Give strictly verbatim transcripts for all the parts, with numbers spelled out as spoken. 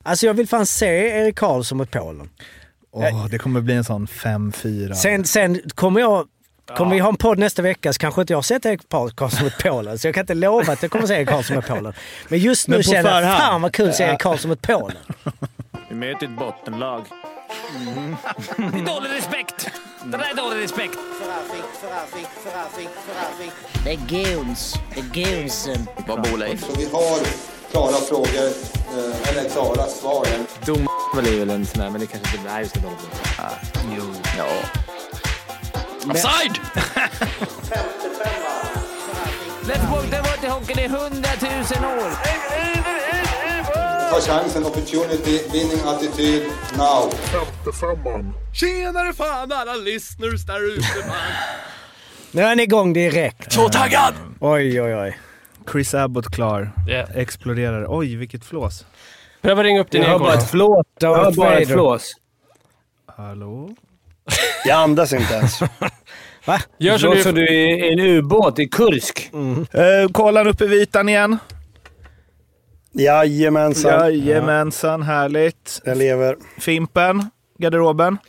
Alltså jag vill fan se Erik Karlsson mot Polen. Oh, det kommer bli en sån fem fyra. Sen, sen kommer jag... Kommer vi ha en podd nästa vecka så kanske inte jag har sett Erik Karlsson mot Polen. Så jag kan inte lova att jag kommer se Erik Karlsson mot Polen. Men just nu känner jag, fan vad kul att se Erik Karlsson mot Polen. Vi möter ett bottenlag. Mm. Det är dålig respekt. Det där är dålig respekt. Det är guns. Det är gunsen. Vad bor Leif? Så vi har klara frågor, eller klara svar. Dom är väl en sån här, men det kanske inte är så dåligt. Ah, jo. Ja. Offside! Lättbock, det var till hockeyn i hundratusen år. Ta chansen, opportunity, winning attityd, now. femtiofemman. Tjenare fan alla listeners där ute, man. Nu är ni igång direkt. Så taggad! Oj, oj, oj. Chris Abbott klar. Yeah. Exploderar. Oj, vilket flås. Pröva ringa upp din Jag har bara ett flås. Jag har bara ett flås. Hallå? Jag andas inte ens. Va? Gör så, så du är en ubåt i Kursk. Mm. Uh, kollan upp i vitan igen. Jajamensan. Jajamensan, härligt. Jag lever. Fimpen, garderoben.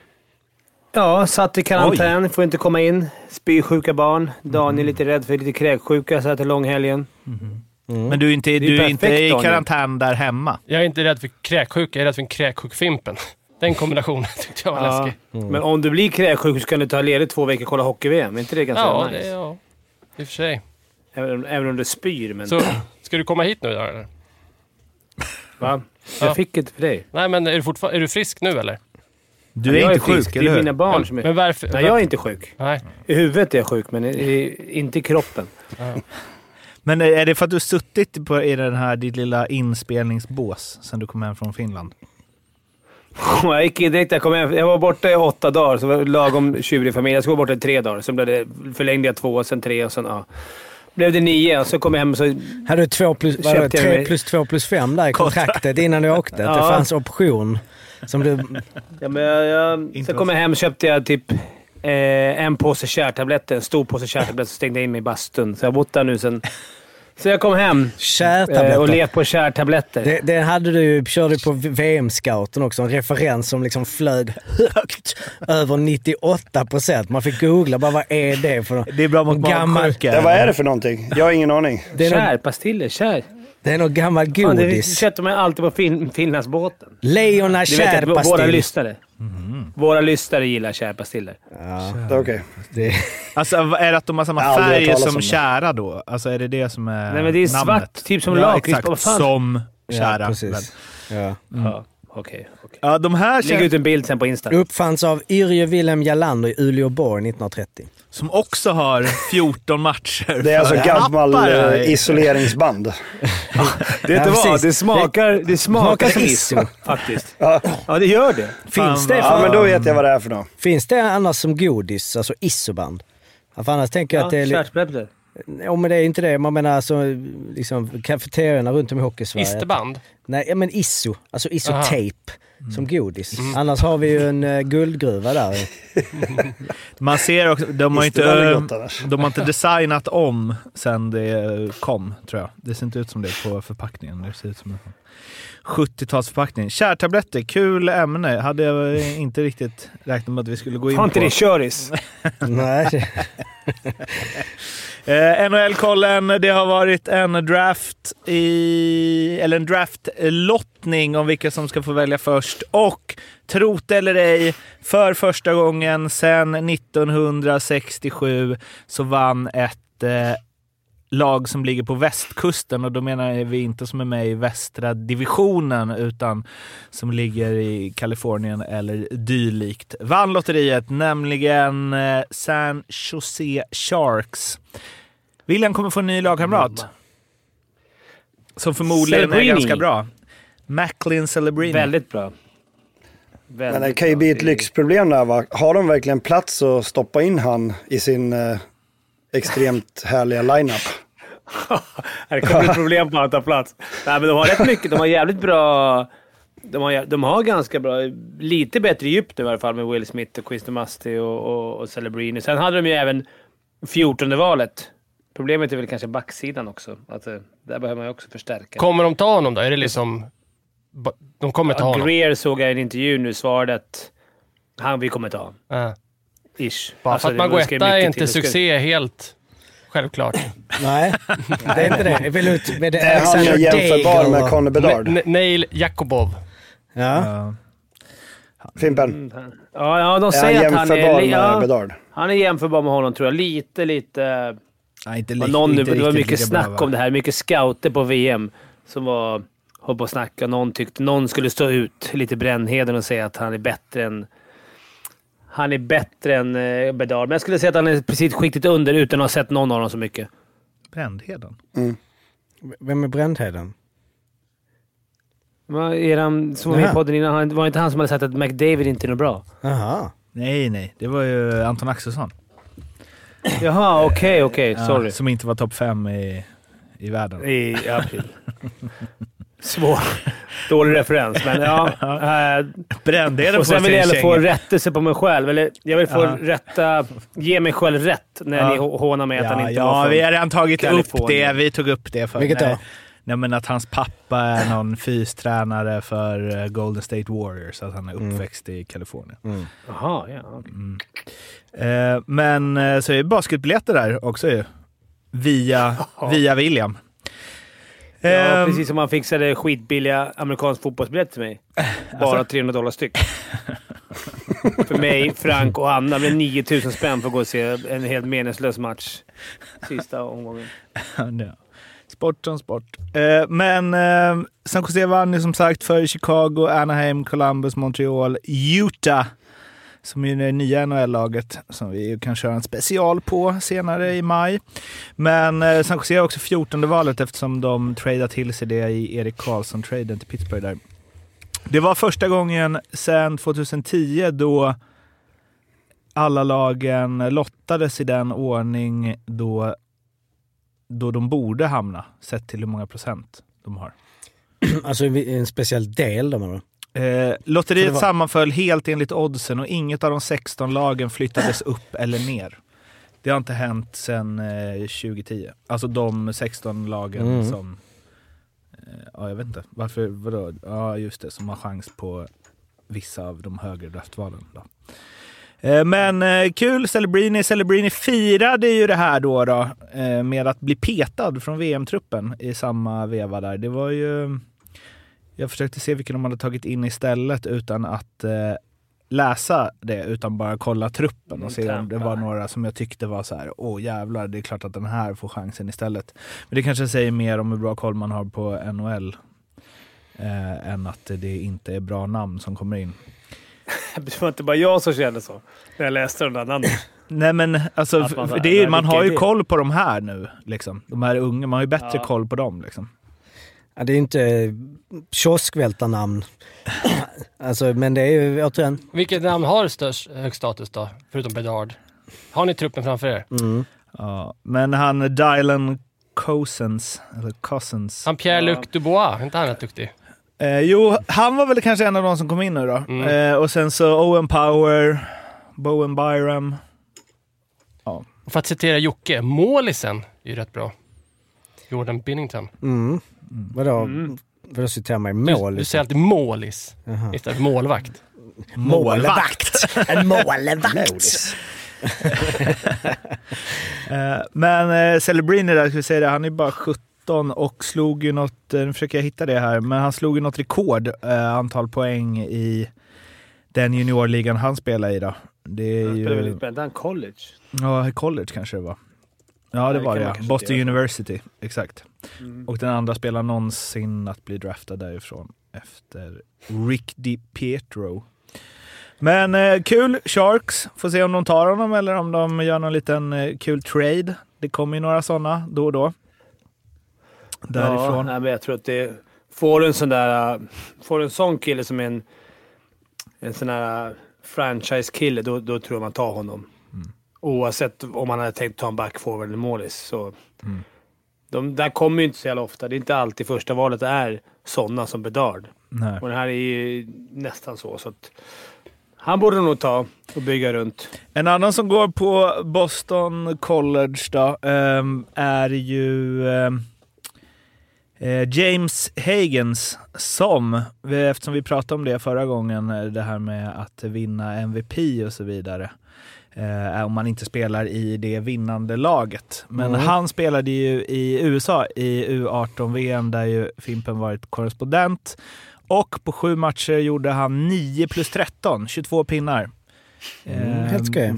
Ja, satt i karantän, får inte komma in. Spysjuka barn. Daniel är lite rädd för lite kräksjuka så här till långhelgen. Mm. Mm. Men du är inte, är du är inte i karantän där hemma? Jag är inte rädd för kräksjuka, jag är rädd för en kräksjuk-Fimpen. Den kombinationen tyckte jag var ja. läskig. Mm. Men om du blir kräksjuk så kan du ta ledigt två veckor och kolla hockey-V M. Är inte det ganska ja, nice? Det, ja, i och för sig. Även, även om du spyr. Men... Så, ska du komma hit nu då, eller? Va? Jag ja. fick inte för dig. Nej, men är du, fortfarande, är du frisk nu, eller? Du är jag inte är sjuk, frisk. eller hur? Det är mina barn men, som är... Men varför? Nej, jag är inte sjuk. Nej. I huvudet är jag sjuk, men i, inte i kroppen. Ja. Men är det för att du har suttit på, i den här ditt lilla inspelningsbås sen du kom hem från Finland? Jag gick in direkt, jag kom hem. Jag var borta i åtta dagar, så var lagom tjurig familj. Jag skulle vara borta i tre dagar. Sen blev det, förlängde jag två, sen tre och sen ja. Blev det nio och så kom jag hem och så... Hade du två plus, var det, tre plus två plus fem där i kontraktet innan du åkte? Ja. Det fanns option som du... Ja, men jag, jag, så kom jag hem och köpte jag typ eh, en påse kärtabletter, en stor påse kärtabletter, så stängde jag in mig i bastun. Så jag har bott där nu sen... Så jag kom hem eh, och levt på kärtabletter. Det, det hade du, körde på V M-scouten också, en referens som liksom flög högt över nittioåtta procent. Man fick googla bara, vad är det för något? Det är bra mot magsjuka. Ja, vad är det för någonting? Jag har ingen aning. Det är kärpastiller, kär. Det är något gammal godis. Ja, det köpte man alltid på fin- Finlandsbåten. Leona kärpastill. Våra lyssnare. Mm. Våra lyssnare gillar kärpastiller. Ja, okej. Okay. Det... Alltså är det att de har samma färg som kära då? Alltså är det det som är Nej, men det är namnet? svart, typ som ja, lakrits. Exakt, som kära. Ja, precis. Ja. Mm. Ja, okej. Okay, okay. Ja, de här lägger ut en bild sen på Insta. Uppfanns av Yrje Wilhelm Jalander i Uleåborg nittonhundratrettio. Som också har fjorton matcher. Det är alltså gammal äh, isoleringsband. Ja, det, ja, var, det smakar, det smakar som iso, faktiskt. Ja. ja, det gör det. Finns det? För, ja, men då vet jag vad det är för något. Finns det annars som godis, alltså isoband? För annars tänker jag ja, att det är... Kärtblätter. Ja, men det är inte det. Man menar alltså liksom kafeterierna runt om i Hockeysverige. Isterband? Nej, men iso. Alltså isotape. Mm. Som godis. Mm. Annars har vi ju en uh, guldgruva där. Man ser också, de har, inte, de har inte designat om sen det kom, tror jag. Det ser inte ut som det på förpackningen. Det ser ut som en sjuttiotalsförpackning. Kärtabletter, kul ämne. Hade jag inte riktigt räknat med att vi skulle gå in har på. Har inte det köris? Nej. eh, N H L-kollen, det har varit en draft i, eller en draftlottning om vilka som ska få välja först. Och trot eller ej, för första gången sedan nittonhundrasextiosju så vann ett eh, lag som ligger på västkusten, och då menar vi inte som är med i västra divisionen utan som ligger i Kalifornien eller dylikt. Vann lotteriet, nämligen eh, San Jose Sharks. William kommer få en ny lagkamrat som förmodligen Celebrini. är ganska bra. Macklin Celebrini. Väldigt bra. Väldigt Men det kan ju bli ett lyxproblem där, va? Har de verkligen plats att stoppa in han i sin eh, extremt härliga lineup? Det kommer bli ett problem på att ta plats. Nej, men de har rätt mycket. De har jävligt bra... De har, de har ganska bra... Lite bättre djup i alla fall med Will Smith och Chris Musty och, och, och Celebrini. Sen hade de ju även fjortonde valet. Problemet är väl kanske backsidan också. Att, där behöver man ju också förstärka. Kommer de ta honom då? Är det liksom... De kommer ta ja, honom. Greer såg jag i en intervju nu svarade att han vi kommer ta honom. Ja. Ish. Bara alltså, för att Maguetta är inte succé helt självklart. Nej, det är inte det. Jag vill ut med det. Är han ju jämförbar med Connor Bedard? N- Neil Jakubov. Ja. Ja. Fimpen. Ja, ja, de Är han säger att han är... jämförbar med Ja, Bedard? han är jämförbar med honom tror jag. Lite, lite... Nej, inte Ja, li- någon, inte det var riktigt mycket lika snack bra, va? om det här. Mycket scouter på V M som var höll på att snacka. Någon tyckte någon skulle stå ut lite Brännheden och säga att han är bättre än han är bättre än eh, Bedard. Men jag skulle säga att han är precis skiktigt under utan att ha sett någon av dem så mycket. Brändheden? Mm. Vem är Brändheden? Vad är han som var med i podden innan? Han- Var inte han som hade sagt att McDavid inte är något bra? Jaha. Nej, nej. Det var ju Anton Axelsson. Jaha, okej, okej. Sorry. Ja, som inte var topp fem i, i världen. I april. Svår. Dålig referens, men ja. Äh, Brändheden och sen får vill jag sin få känga. rättelse på mig själv. Eller jag vill få Ja. rätta... Ge mig själv rätt när Ja. ni hå- hånar mig att han Ja, inte ja var vi från har redan tagit upp Kalifornien. det. Vi tog upp det för... Vilket då? nej, nej, men att hans pappa är någon fystränare för eh, Golden State Warriors. Att han är uppväxt i Kalifornien. Mm. Jaha, ja. okej. Mm. Eh, men eh, så är det basketbiljetter där också ju. Via, via William. Ja, Ehm, precis som man fixade skitbilliga amerikansk fotbollsbiljett till mig. Bara Alltså? trehundra dollar styck. För mig, Frank och Anna blev nio tusen spänn för att gå och se en helt meningslös match. Sista omgången. Ja. Sport som sport. Eh, men eh, San Jose vann ju som sagt för Chicago, Anaheim, Columbus, Montreal, Utah. Som är det nya N H L-laget som vi kan köra en special på senare i maj. Men eh, San Jose har också fjortonde valet eftersom de tradade till sig det i Erik Karlsson-traden till Pittsburgh där. Det var första gången sedan tjugohundratio då alla lagen lottades i den ordning då, då de borde hamna, sett till hur många procent de har. Alltså en speciell del då menar du? Eh, lotteriet var... sammanföll helt enligt oddsen och inget av de sexton lagen flyttades upp eller ner. Det har inte hänt sedan eh, tjugohundratio. Alltså de sexton lagen Mm. som... Eh, ja, jag vet inte. Varför? Vadå? Ja, just det. Som har chans på vissa av de högre draftvalen då. Eh, men eh, kul. Celebrini. Celebrini firade ju det här då, då eh, med att bli petad från V M-truppen i samma veva där. Det var ju... Jag försökte se vilken de hade tagit in istället utan att eh, läsa det, utan bara kolla truppen och se om det var några som jag tyckte var så här: åh jävlar, det är klart att den här får chansen istället. Men det kanske säger mer om hur bra koll man har på N H L eh, än att det inte är bra namn som kommer in. Det var inte bara jag som kände så när jag läste de där namnen. Nej men alltså, Att man, det är, man vilka har är ju det? koll på de här nu liksom. De här unga, man har ju bättre Ja. koll på dem liksom. Ja, det är ju inte kioskvältarnamn. Alltså, men det är ju återigen... Vilket namn har störst hög status då? Förutom Bedard. Har ni truppen framför er? Mm. Ja, men han Dylan Cousins, eller Cousins. Han Pierre-Luc Dubois, inte han rätt duktig? Eh, jo, han var väl kanske en av de som kom in nu då. Mm. Eh, och sen så Owen Power, Bowen Byram. Ja. För att citera Jocke, målisen är ju rätt bra. Jordan Binnington. Mm. Vadå? Mm. Vadå citera mig? Du, Mål? du säger alltid målis Jaha. istället för målvakt. Målvakt! En målvakt! Eh, men eh, Celebrini där, ska vi säga det, han är bara sjutton och slog ju något, eh, nu försöker jag hitta det här, men han slog ju något rekord, eh, antal poäng i den juniorligan han spelar i då. Det är Han spelar väl ju... lite bättre än college. Ja, college kanske det var. Ja, det det var kan det. man Ja. kanske Boston inte göra. University, exakt. Mm. Och den andra spelar någonsin att bli draftad därifrån efter Rick DiPietro. Men eh, kul, Sharks. Får se om de tar honom eller om de gör någon liten eh, kul trade. Det kommer ju några sådana då och då. Därifrån. Ja, nej, men jag tror att det får en sån där... Får en sån kille som är en, en sån här franchise-kille, då, då tror jag man tar honom. Mm. Oavsett om man hade tänkt ta en backforward eller målis. Så Mm. de där kommer ju inte så jävla ofta. Det är inte alltid första valet är sådana som Bedard. Nej. Och det här är ju nästan så. så att han borde nog ta och bygga runt. En annan som går på Boston College då, ehm, är ju... ehm, Eh, James Higgins som, eftersom vi pratade om det förra gången, det här med att vinna M V P och så vidare. Eh, om man inte spelar i det vinnande laget. Men mm. han spelade ju i U S A i U arton-V M där ju Fimpen varit korrespondent. Och på sju matcher gjorde han nio plus tretton, tjugotvå pinnar. Mm, helt skoj.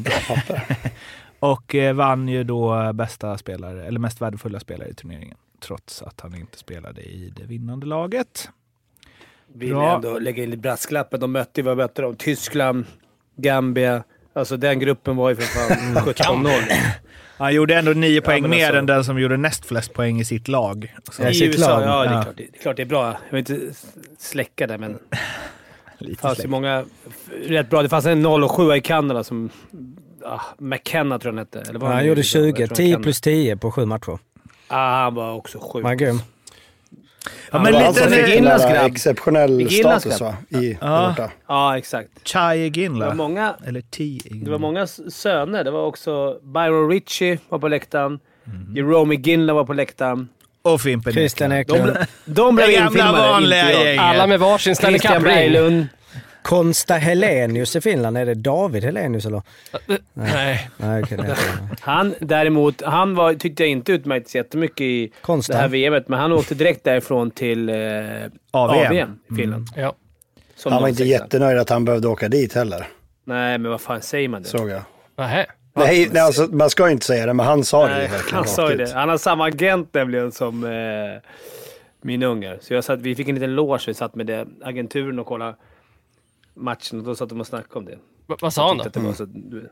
Och eh, vann ju då bästa spelare, eller mest värdefulla spelare i turneringen. Trots att han inte spelade i det vinnande laget. Vill ändå lägga in i brasklappen. De mötte ju, vad mötte de? Tyskland, Gambia. Alltså den gruppen var ju för fan sjutton noll. Han gjorde ändå nio poäng ja, mer alltså, än den som gjorde näst flest poäng i sitt lag. Så I sitt U S A, lag. Ja, det är, ja. Klart, det är klart det är bra. Jag vill inte släcka det, men det fanns ju många rätt bra. Det fanns en noll och sju i Kanada som ah, McKenna tror jag han hette. Eller ja, han gjorde tjugo, tio plus tio på sju matcher. Ah, han var också sjuk. Man grym. Ja, men lite alltså, en exceptionell status va? I ja. ja, exakt. Chai Ginla. Det var många, eller T. Det var många söner. Det var också Byron Ritchie var på läktaren. Mm. Jerome Ginla var på läktaren. Och Fimpen Christian Eklund. De, de blev infilmade. Alla med varsin Stanley Cup. Berglund. Konsta Helenius i Finland. Är det David Helenius eller? Nej. Nej okay, nej. Han däremot, han var, tyckte jag inte utmärkt jättemycket i Konsta. Det här V M:et. Men han åkte direkt därifrån till eh, A V M i Finland. Mm. Ja. Som han var inte jättenöjd att han behövde åka dit heller. Nej, men vad fan säger man det? Såg jag. Nähä. Nej, nej alltså, man ska ju inte säga det, men han sa nej, det verkligen. Han sa ju det. Han har samma agent nämligen som eh, min ungar. Så jag satt, vi fick en liten loge, vi satt med det, agenturen och kollade matchen och då satt de och snackade om det. Va, vad sa han då? Mm. Så, du,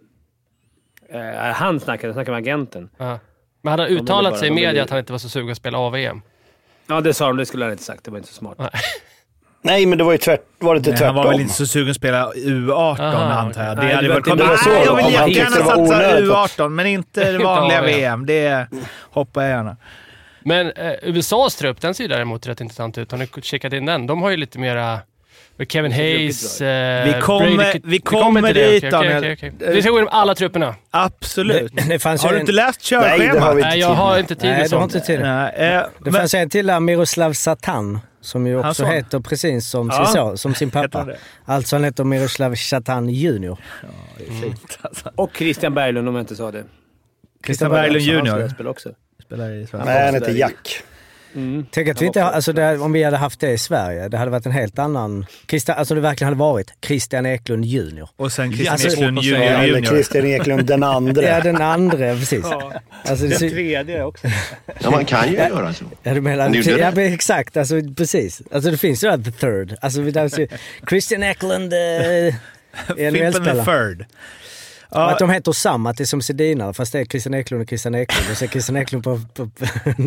eh, han snackade, snackade med agenten. Uh-huh. Men hade han uttalat bara, sig i media att han inte var så sugen att spela A V M? Ja, det sa de. Det skulle han inte sagt. Det var inte så smart. Nej, Nej men det var ju tvärt, var det inte tvärtom. Han var väl inte så sugen att spela U arton, Aha, antar jag. Det nej, hade det väl kommit... Nej, så, jag vill jättegärna satsa U arton, att... men inte det vanliga V M. Det hoppar jag gärna. Men eh, U S A:s trupp, den ser däremot rätt intressant ut. Har ni kikat in den? De har ju lite mera... Kevin Hayes, eh, vi kommer, Brady, vi kommer vi dit, okay, okay, okay, okay. Vi ska gå igenom alla trupperna. Absolut. Det, det fanns har du en... inte läst körschemat? Nej, det har vi inte Nej, jag har inte tid. Nej, du har inte tid. Nej, eh, det men... fanns en till där, Miroslav Satan, som ju också heter precis som, ja. sin, så, som sin pappa. Alltså han heter Miroslav Satan junior. Ja, det är fint alltså. Och Christian Berglund, om jag inte sa det. Christian Berglund junior. Spelar också. Spelar i Sverige. Nej, han heter Jack. Mm. Tänk att vi inte, alltså det, om vi hade haft det i Sverige, det hade varit en helt annan Christian, alltså det verkligen hade varit Christian Eklund junior. Och sen Christian alltså, Eklund junior. Eller Christian Eklund den andra. Ja, den andra, precis. Ja. Alltså, det, den tredje också. Ja, man kan ju ja, göra så. Ja, du menar, ja, men exakt, alltså precis. Alltså det finns ju där the third. Alltså vi där ser Christian Eklund eh, Fimpen the third. Ja. Att de heter samma, att det är som Sedina, fast det är Christian Eklund och Christian Eklund. Och så är Christian Eklund på... på, på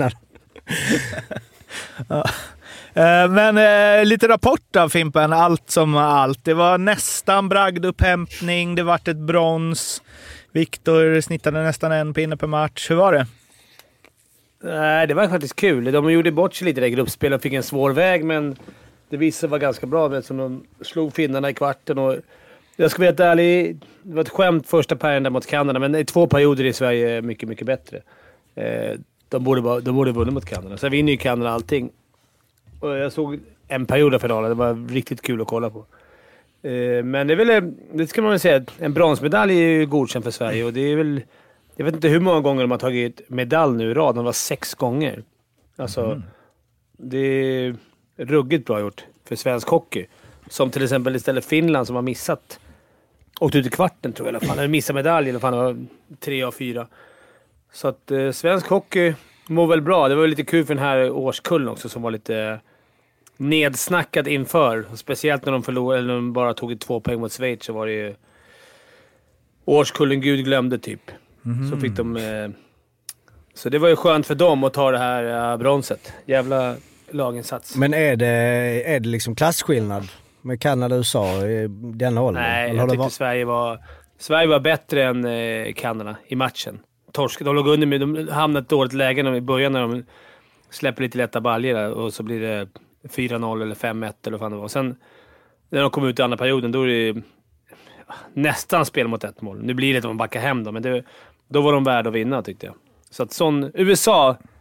ja. Men eh, lite rapport av Fimpen, allt som allt. Det var nästan bragdupphämtning, det vart ett brons. Viktor snittade nästan en pinne per match. Hur var det? Nej, det var faktiskt kul. De gjorde bort sig lite i gruppspel och fick en svår väg, men det visade sig vara ganska bra eftersom de slog finnarna i kvarten. Och jag ska vara ärlig, det var ett skämt första perioden mot Kanada, men i två perioder i Sverige är mycket, mycket bättre. Eh, De borde, bara, de borde vunnit mot Kanada. Sen vinner ju Kanada allting. Och jag såg en period av finalen. Det var riktigt kul att kolla på. Eh, men det är väl, det ska man väl säga, en bronsmedalj är ju godkänd för Sverige. Och det är väl, jag vet inte hur många gånger de har tagit medalj nu i rad. De var sex gånger. Alltså, mm. det är ruggigt bra gjort för svensk hockey. Som till exempel istället Finland som har missat. Åkt ut i kvarten tror jag i alla fall. Eller missat medalj i alla fall. Det var tre av fyra. Så att eh, svensk hockey mår väl bra. Det var lite kul för den här årskullen också som var lite nedsnackad inför. Speciellt när de förlorade, eller när de bara tog två poäng mot Schweiz, så var det ju årskullen Gud glömde typ. Mm. Så fick de... Eh, så det var ju skönt för dem att ta det här eh, bronset. Jävla laginsats. Men är det, är det liksom klasskillnad med Kanada och U S A i den åldern? Nej, jag tyckte var... Sverige var Sverige var bättre än eh, Kanada i matchen. Torsk, de låg under med, de hamnade ett dåligt läge i början när de släpper lite lätta baljor och så blir det fyra noll eller fem ett eller vad fan det var. Sen när de kom ut i andra perioden då är det nästan spel mot ett mål. Nu blir det att de backar hem då, men det, då var de värda att vinna tyckte jag. Så att sån, U S A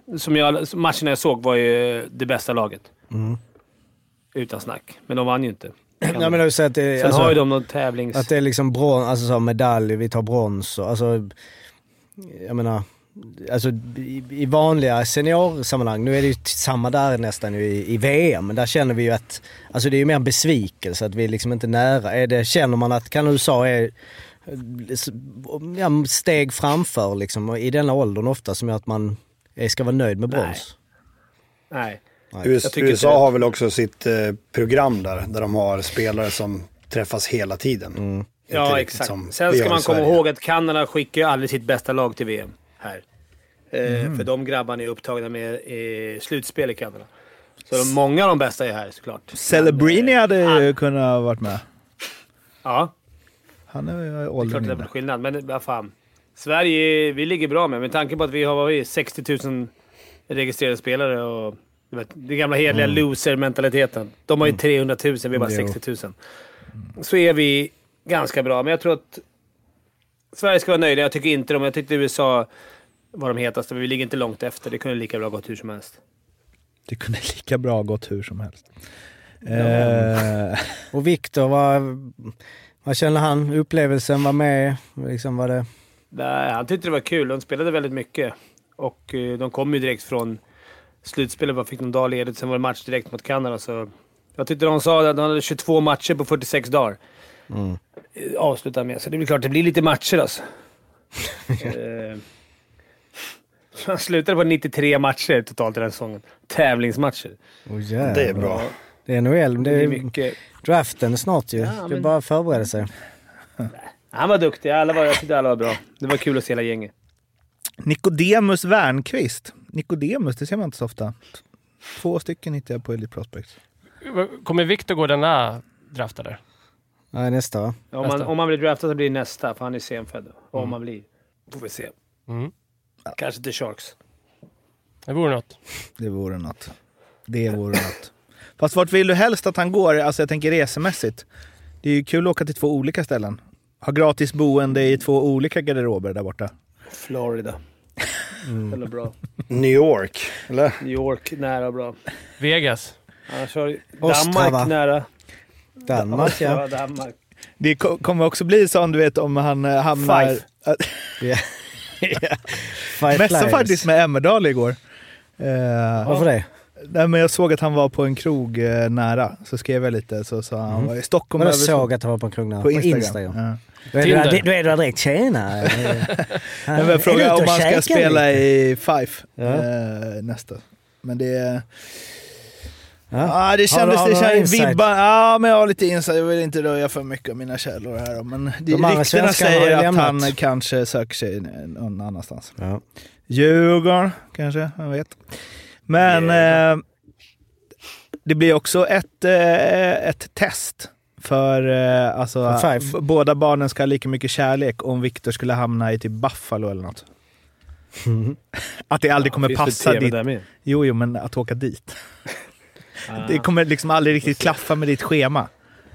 som jag, matcherna jag såg var ju det bästa laget. Mm. Utan snack. Men de vann ju inte. Nej, men så att det, Sen alltså, har ju de någon tävlings... Att det är liksom brons, alltså så medalj, vi tar brons och alltså... Jag menar... Alltså i, i vanliga seniorsammanhang, nu är det ju samma där nästan i, i V M, men där känner vi ju att... Alltså det är ju mer en besvikelse att vi är liksom inte nära. Är det, känner man att kan U S A är... Ja, steg framför liksom, i denna åldern ofta som gör att man ska vara nöjd med brons. Nej. Nej. U S A, U S A har väl också sitt eh, program där, där de har spelare som träffas hela tiden. Mm. Ja, exakt. Sen ska man komma ihåg att Kanada skickar aldrig sitt bästa lag till V M här. Eh, mm. För de grabbarna är upptagna med eh, slutspel i Kanada. Så de, många av de bästa är här såklart. Celebrini hade ju kunnat varit med. Ja. Han är ju åldern. Det är klart det är skillnad, men vad fan. Sverige, vi ligger bra med. Med tanke på att vi har varit sextio tusen registrerade spelare och vet, det gamla heliga mm. loser-mentaliteten. De har ju trehundra tusen, vi är bara jo. sextio tusen. Så är vi ganska bra. Men jag tror att Sverige ska vara nöjda. Jag tycker inte de. Jag tyckte U S A var de hetaste. Men vi ligger inte långt efter. Det kunde lika bra gått hur som helst. Det kunde lika bra gått hur som helst. Ja. Eh. Och Victor, vad, vad känner han? Upplevelsen var med? Liksom var det... Nej, han tyckte det var kul. De spelade väldigt mycket. Och uh, de kom ju direkt från slutspelet. Bara fick någon dag ledigt. Sen var det match direkt mot Kanada. Så jag tyckte de sa att de hade tjugotvå matcher på fyrtiosex dagar. Mm. Avsluta med. Så det är klart det blir lite matcher alltså. uh, han slutade på nittiotre matcher totalt i den säsongen. Tävlingsmatcher. Oh, yeah. Det är bra. Det är N H L. Det är, det är mycket... draften snart ju. Ja, det är men... bara förbereda sig. Han var duktig. Alla var, jag tyckte alla var bra. Det var kul att se hela gänget. Nikodemus Wernqvist. Nikodemus, det ser man inte så ofta. Två stycken hittar jag på Elite Prospects. Kommer Victor gå den där draftad där? Nej, nästa va? Ja, om, man, om man blir draftad så blir det nästa. För han är senfödd. Mm. Om man blir. Får vi se. Mm. Kanske till Sharks. Det vore något. Det vore något. Det vore något. Fast vart vill du helst att han går? Alltså jag tänker resemässigt. Det är ju kul att åka till två olika ställen. Ha gratis boende i två olika garderober där borta. Florida. Mm. Eller bra. New York, eller? New York, nära bra. Vegas. Annars har Danmark nära. Danmark, ja. Danmark. Det kommer också bli så om du vet om han hamnar... Five. Yeah. yeah. Mässa faktiskt med Emmerdal igår. Uh, Varför det? Nej, men jag såg att han var på en krog eh, nära. Så skrev jag lite. Så sa han mm. var i Stockholm. Men jag såg att han var på en krog nära. På Instagram. På Instagram. Ja. Då är du, du är du direkt tjena. Jag frågar om man ska spela lite i Five ja. eh, nästa. Men det... Ja, ah, det kändes... Har du, har det kändes vibbar. Ja, men jag har lite insight. Jag vill inte röja för mycket av mina källor här. Men det, ryktena säger att lämnat. Han kanske söker sig någon annanstans. Ja. Djurgården, kanske. Jag vet. Men eh, det blir också ett, eh, ett test för, eh, alltså, för b- båda barnen ska ha lika mycket kärlek om Victor skulle hamna i typ Buffalo eller något. Mm. Att det aldrig ja, kommer passa dit. Jo, jo, men att åka dit. Ah. Det kommer liksom aldrig riktigt klaffa med ditt schema.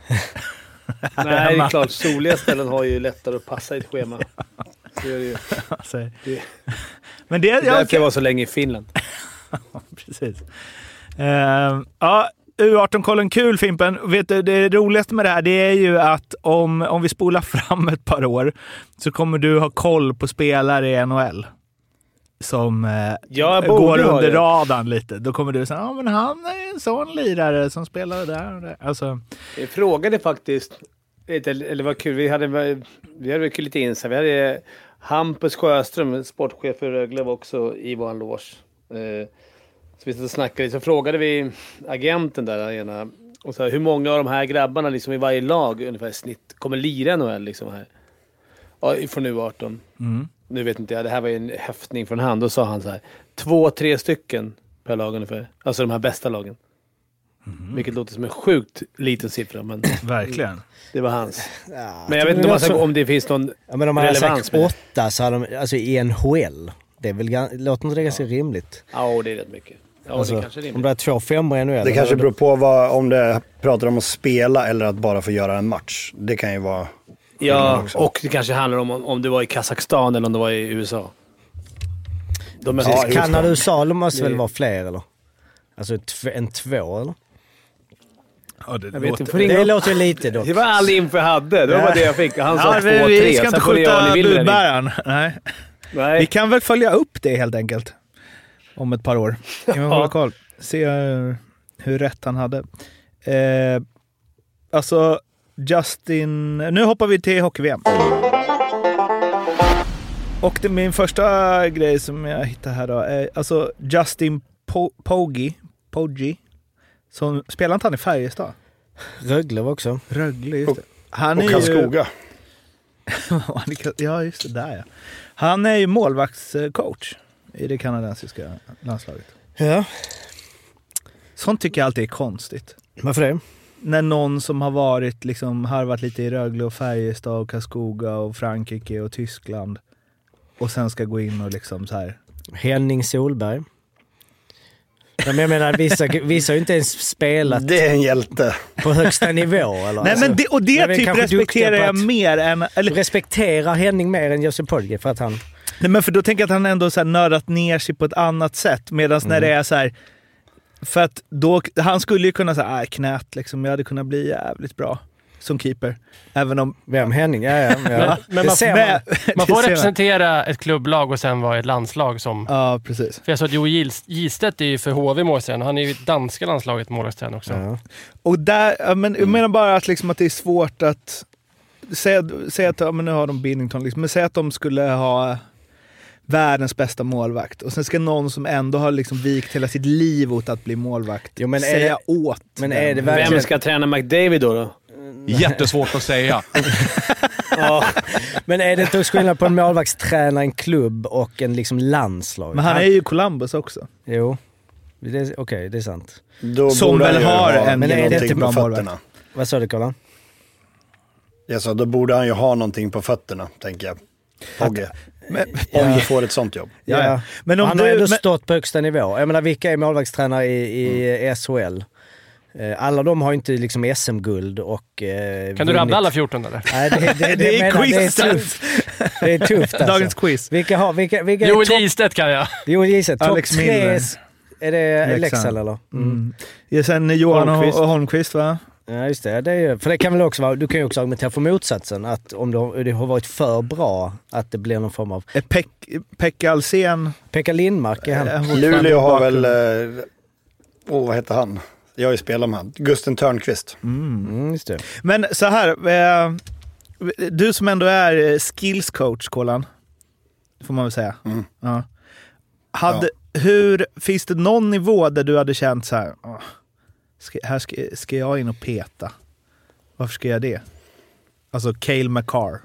Nej, det är klart. Soliga ställen har ju lättare att passa i ett schema. Det gör det ju. Alltså, det. Men det, det därför jag var så länge i Finland. Precis. Uh, ja, U arton-kollen kul, Fimpen. Vet du, det roligaste med det här det är ju att om, om vi spolar fram ett par år så kommer du ha koll på spelare i N H L som uh, går under radarn lite. Då kommer du säga, ja men han är en sån lirare som spelar där och där. Alltså, jag frågade faktiskt, eller vad kul, vi hade, vi hade lite insa. Vi hade Hampus Sjöström, sportchef för Rögle, var också i vår loge. Uh, Så vi snackade, så frågade vi agenten där ena och så här, hur många av de här grabbarna liksom i varje lag ungefär i snitt kommer lira N H L liksom här. Ja, från U arton. Mm. Nu vet inte jag, det här var ju en häftning från han. Då sa han så här, två, tre stycken per lag ungefär. Alltså de här bästa lagen. Mm. Vilket låter som en sjukt liten siffra, men verkligen. Det var hans. Ja, men jag vet inte om, så... om det finns någon ja, men de har sagt åtta så har de, alltså i N H L. Det är väl, låter inte det ganska ja. rimligt. Ja, det är rätt mycket. Ja, alltså, det kanske är om det är två femmor i N H L. Det kanske beror på vad, om det pratar om att spela eller att bara få göra en match. Det kan ju vara... Ja, och det kanske handlar om om det var i Kazakstan eller om det var i U S A. De är ja, Kanada och U S A måste väl vara fler eller? Alltså t- en två eller? Ja, det, jag vet inte, det, det låter lite dock. Det var all info jag hade. Det var ja. det jag fick. Han sa ja, två tre. Vi ska inte skjuta budbäraren. Nej. Nej. Vi kan väl följa upp det helt enkelt. Om ett par år. Kan vi hålla koll. Se hur rätt han hade. Eh, alltså, Justin... Nu hoppar vi till hockey-V M. Och det, min första grej som jag hittade här då är alltså Justin po- Pogge. Pogge. Som spelar inte han i Färjestad? Rögle också. Rögle, just det. Han och Karlskoga. Ju... ja, just det. Där ja. Han är ju målvaktscoach i det kanadensiska landslaget. Ja. Sånt tycker jag alltid är konstigt. Varför det? När någon som har varit liksom harvat lite i Rögle och Färjestad och Karlskoga och Frankrike och Tyskland och sen ska gå in och liksom så här. Henning Solberg. Jag menar, vissa, vissa har ju inte ens spelat. Det är en hjälte. På högsta nivå. Eller? Nej, men det, och det jag typ respekterar jag mer än... Eller, respekterar Henning mer än Josip Pogge för att han... Nej, men för då tänker jag att han ändå så här nördat ner sig på ett annat sätt. Medan mm. när det är så här... För att då... Han skulle ju kunna säga, äh, knät liksom. Jag hade kunnat bli jävligt bra som keeper. Även om... Vem Henning? Ja, ja. ja. Men, men man, man, man får representera ett klubblag och sen vara ett landslag som... Ja, precis. För jag sa att Joe Gistedt är ju för H V målvaktstränare. Han är ju i danska landslaget målvaktstränare också. Ja. Och där... Men, jag menar bara att, liksom, att det är svårt att... Säga, säga att... Ja, men nu har de Binnington liksom. Men säg att de skulle ha... världens bästa målvakt. Och sen ska någon som ändå har liksom vikt hela sitt liv åt att bli målvakt jo, men säga det, åt. Men är det verkligen... Vem ska träna McDavid då? då? Jättesvårt att säga. Ja. Men är det inte skillnad på en målvaktstränare, en klubb och en liksom landslag? Men han är ju Columbus också. Jo. Okej, okay, det är sant. Då som väl har ha en... Men är det inte bra målvakt? Vad sa du, Colin? Jag sa, då borde han ju ha någonting på fötterna, tänker jag. Pogge. Men, om ja. du får ett sånt jobb. Ja, ja. Men om han du, har ändå men... stått på högsta nivå. Jag menar, vilka är målvaktstränare i, i mm. S H L? Alla de har inte liksom S M-guld och... Eh, kan du rabbla alla fjorton eller? Nej, det, det, det, det, är, menar, det är tufft. Det är tufft alltså. Dagens quiz. Vilka har... Vilka, vilka Joel Gistedt kan jag. Joel Gistedt. Alex tre, Miller. Är det Leksand eller? Mm. Mm. Ja, sen Johan Holmqvist. och Holmqvist, va? Ja, just det. det är, för det kan väl också vara... Du kan ju också argumentera för motsatsen. Att om det har, det har varit för bra att det blir någon form av... Pek, Pekka Alsen. Pekka Lindmark är han. Luleå har väl... Åh, oh, vad heter han? Jag har ju spelat med han. Gusten Törnqvist. Mm. Mm, just det. Men så här, eh, du som ändå är skills coach, Kolan, får man väl säga. Mm. Ja. Hade, ja. Hur, finns det någon nivå där du hade känt så här, åh, ska, här ska, ska jag in och peta? Varför ska jag det? Alltså Cale Makar.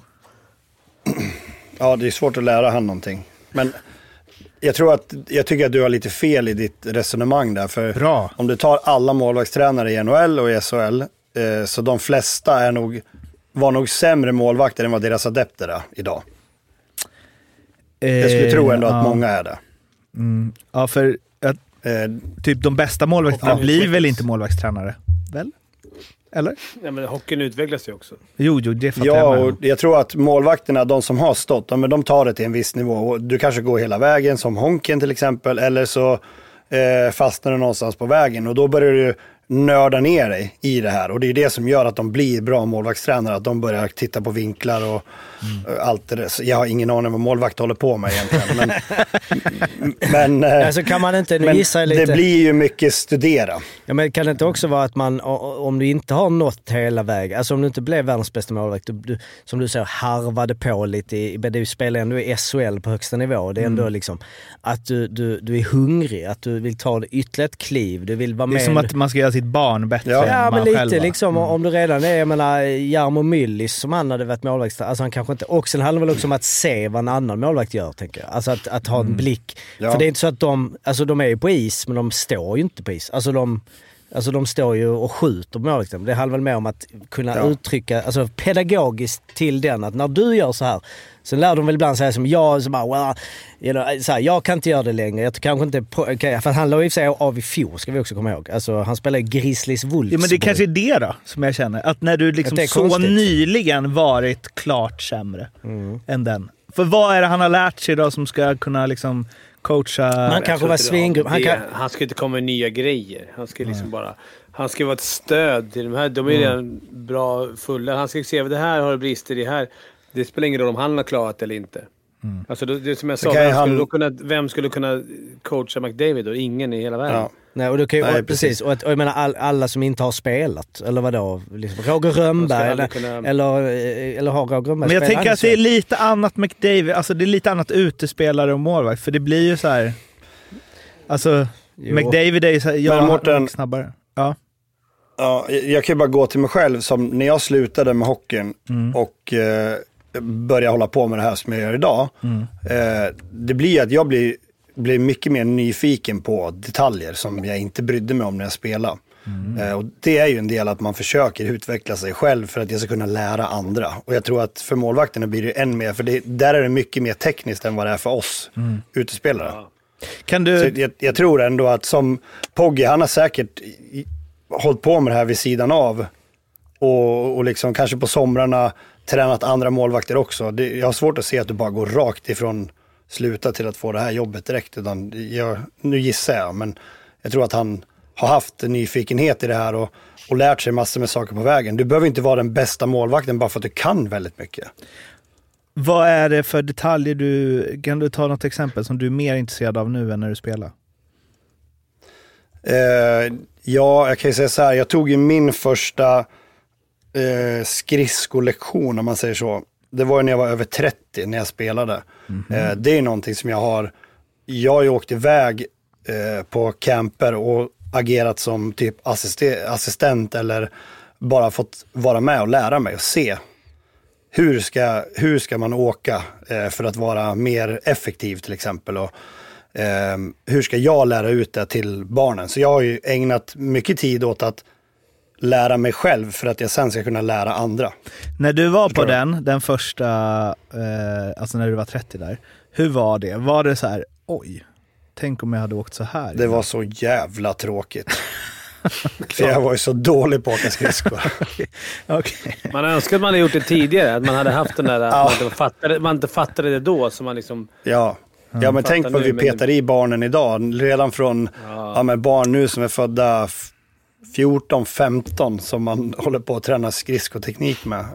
Ja, det är svårt att lära han någonting. Men... Jag tror att, jag tycker att du har lite fel i ditt resonemang där. För Bra. Om du tar alla målvaktstränare i N H L och i S H L, eh, så de flesta är nog, var nog sämre målvakter än vad deras adepter är idag. Eh, jag skulle tro ändå ja. att många är det. Mm. Ja, för att, eh, typ de bästa målvakterna ja, blir väl inte målvaktstränare? Väl? Eller? Ja, men hockeyn utvecklas ju också. Jo, jo, det fattar ja, jag med. Och jag tror att målvakterna, de som har stått, de, de tar det till en viss nivå. Du kanske går hela vägen, som Honken till exempel, eller så eh, fastnar du någonstans på vägen. Och då börjar du nörda ner dig i det här. Och det är det som gör att de blir bra målvaktstränare. Att de börjar titta på vinklar och mm. allt det där. Jag har ingen aning vad målvakt håller på med egentligen. Men, men, alltså kan man inte men gissa lite? Det blir ju mycket studera. Ja, men kan det inte också vara att man, om du inte har nått hela vägen, alltså om du inte blev världens bästa målvakt, du, du, som du säger, harvade på lite, i, du spelar ändå i S H L på högsta nivå. Det är ändå mm. liksom att du, du, du är hungrig, att du vill ta ytterligare ett kliv, du vill vara med. Det är som att man ska göra sitt barn bättre ja. än ja, man men lite själva. liksom, mm. om du redan är, jag menar, Jarmo Myllys som han hade varit målvakt, alltså han kanske inte, och sen handlar det väl också om att se vad en annan målvakt gör, tänker jag. Alltså att, att ha en mm. blick. Ja. För det är inte så att de, alltså de är ju på is, men de står ju inte på is. Alltså de, alltså de står ju och skjuter på målvakten. Det handlar väl mer om att kunna ja. uttrycka, alltså pedagogiskt till den, att när du gör så här, sen lär de väl ibland säga som jag, så bara, well, you know, så här, jag kan inte göra det längre. Jag kanske inte, okay, för han låg ju sig av i fjol, ska vi också komma ihåg. Alltså han spelar ju Grizzlies Wolves. Ja, men det kanske är det då, som jag känner. Att när du liksom så konstigt. nyligen varit klart sämre mm. än den. För vad är det han har lärt sig då som ska kunna liksom coacha... Han kanske var svingrupp. Han, kan... han ska inte komma med nya grejer. Han ska liksom mm. bara... Han ska vara ett stöd till de här. De är mm. redan bra fulla. Han ska se att det här har brister i här. Det spelar ingen roll om han har klarat eller inte. Mm. Alltså det, det som jag sa, vem, han... skulle då kunna, vem skulle kunna coacha McDavid då? Ingen i hela världen. Ja. Nej, och, kan ju, Nej, och, precis. Och, och jag menar all, alla som inte har spelat, eller vadå? Liksom, Roger Rönnberg, eller, kunna... eller, eller har Roger Rönnberg. Men jag tänker att det är lite annat McDavid, alltså det är lite annat utespelare och målvakt, för det blir ju så här. Alltså, jo. McDavid är ju så här, jag Mårten, snabbare. Ja. Ja, jag kan ju bara gå till mig själv, som när jag slutade med hockeyn mm. och eh, började hålla på med det här som jag gör idag. Mm. Eh, det blir att jag blir blir mycket mer nyfiken på detaljer som jag inte brydde mig om när jag spelade. Mm. Eh, och det är ju en del att man försöker utveckla sig själv för att jag ska kunna lära andra. Och jag tror att för målvakterna blir det än mer, för det, där är det mycket mer tekniskt än vad det är för oss mm. utespelare. Ja. Kan du... Så jag, jag tror ändå att som Pogge, han har säkert hållit på med det här vid sidan av och, och liksom kanske på somrarna tränat andra målvakter också. Det, jag har svårt att se att du bara går rakt ifrån sluta till att få det här jobbet direkt. Utan jag, nu gissar jag, men jag tror att han har haft en nyfikenhet i det här och, och lärt sig massor med saker på vägen. Du behöver inte vara den bästa målvakten bara för att du kan väldigt mycket. Vad är det för detaljer du... Kan du ta något exempel som du är mer intresserad av nu än när du spelar? Eh, ja, jag kan ju säga så här. Jag tog ju min första eh, skridsko-lektion, om man säger så. Det var när jag var över trettio när jag spelade. Mm-hmm. Eh, det är någonting som jag har... Jag har ju åkt iväg eh, på camper och agerat som typ assist- assistent eller bara fått vara med och lära mig och se. Hur ska, hur ska man åka eh, för att vara mer effektiv till exempel, och eh, hur ska jag lära ut det till barnen? Så jag har ju ägnat mycket tid åt att lära mig själv för att jag sen ska kunna lära andra. När du var på den, den första, eh, alltså när du var trettio där, hur var det? Var det så här, oj, tänk om jag hade åkt så här? Det var så jävla tråkigt. För jag var ju så dålig på att åka skridskor. Okay. Man önskar att man hade gjort det tidigare, att man hade haft den där, ja. man, inte fattade, man inte fattade det då, så man liksom... Ja, ja men tänk på att vi petar i barnen idag, redan från ja. Ja, med barn nu som är födda fjorton femton som man håller på att träna skridskoteknik med.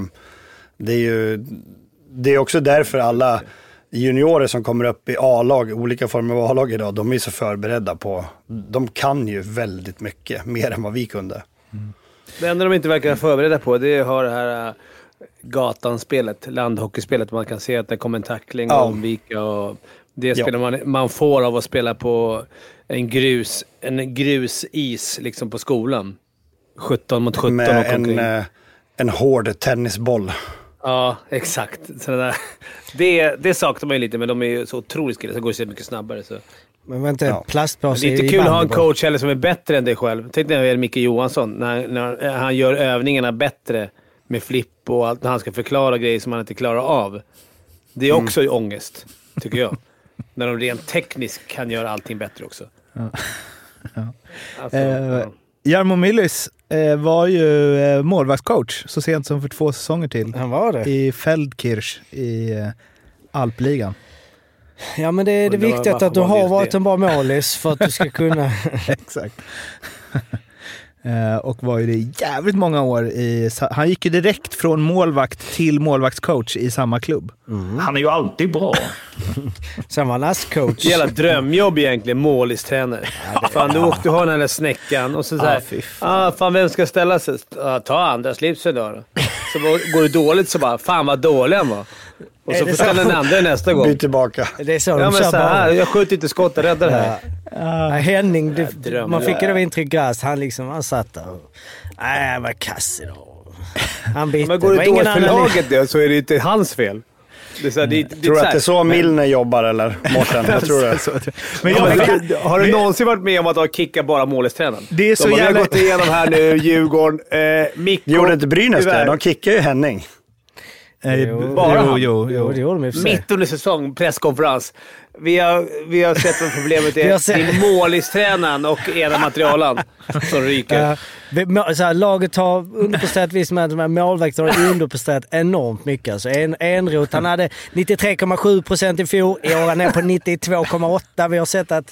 Det är ju, det är också därför alla juniorer som kommer upp i A-lag, olika former av A-lag idag, de är så förberedda på, de kan ju väldigt mycket, mer än vad vi kunde. Mm. Det enda de inte verkar förberedda på, det är att ha det här gatanspelet, landhockeyspelet, man kan se att det kommer en tackling och omvika, och det spelar ja. man, man får av att spela på en grus, en grusis liksom på skolan. sjutton mot sjutton med och en, eh, en hård tennisboll. Ja, exakt. Så det, där, det, det saknar man ju lite, men de är ju så otroligt skilda, så går det så mycket snabbare. Så. Men vänta, ja. plastpåse det är inte kul att ha en coach heller som är bättre än dig själv. Tänk när jag är Micke Johansson, när, när han gör övningarna bättre med flipp och allt, när han ska förklara grejer som han inte klarar av. Det är också mm. ångest, tycker jag. När de rent tekniskt kan göra allting bättre också. Ja. ja. Alltså, eh, ja. Jarmo Myllys eh, var ju eh, målvaktscoach så sent som för två säsonger till. Han var det. I Feldkirch i eh, Alpligan. Ja, men det är det viktigt att du har varit en bra målis för att du ska kunna... Exakt. Uh, och var ju det jävligt många år i... Han gick ju direkt från målvakt till målvaktscoach i samma klubb. Mm. Han är ju alltid bra. Sen var han coach. Jävla drömjobb egentligen, målistränare. Ja, det, fan, du åkte, du har den här snäckan och så såhär, ah, ah, fan, vem ska ställa sig? Ah, ta andra slipsen då. då. Så går det dåligt så bara, fan vad dålig han var. Och så får ställa den andra nästa gång. Byt tillbaka. Det är så ja, de men så här, jag skjuter inte skott och räddar det här. Ja. Uh, Henning, det, man fick ju det intryck gas. Han liksom, han satt där och... Nej, jag var kass idag. Han bytte. Men går det dåligt för laget då, så är det inte hans fel. Det är så här, det, det, tror du att det är så Milner jobbar, eller Mårten? Jag tror det. Men jag, men, har du någonsin varit med om att ha kickat bara målistränaren? Det är så de jävla... har gått igenom här nu, Djurgården, eh, Mikko... Gjorde inte Brynäs det? De kickar ju Henning. Eh, Jo, bara jo, han. jo, Jo, jo. det gjorde de i och för sig. Mitt under säsong, presskonferens. Vi har, vi har sett vad problemet Vi är. har sett- Det är målistränaren och ena materialen som ryker. Ja, vi- må- så här, laget har underpresterat visst, men de här målvakterna har underpresterat enormt mycket. Alltså, en, Enroth, han hade nittiotre komma sju procent i fjol. I år är han ner på nittiotvå komma åtta. Vi har sett att...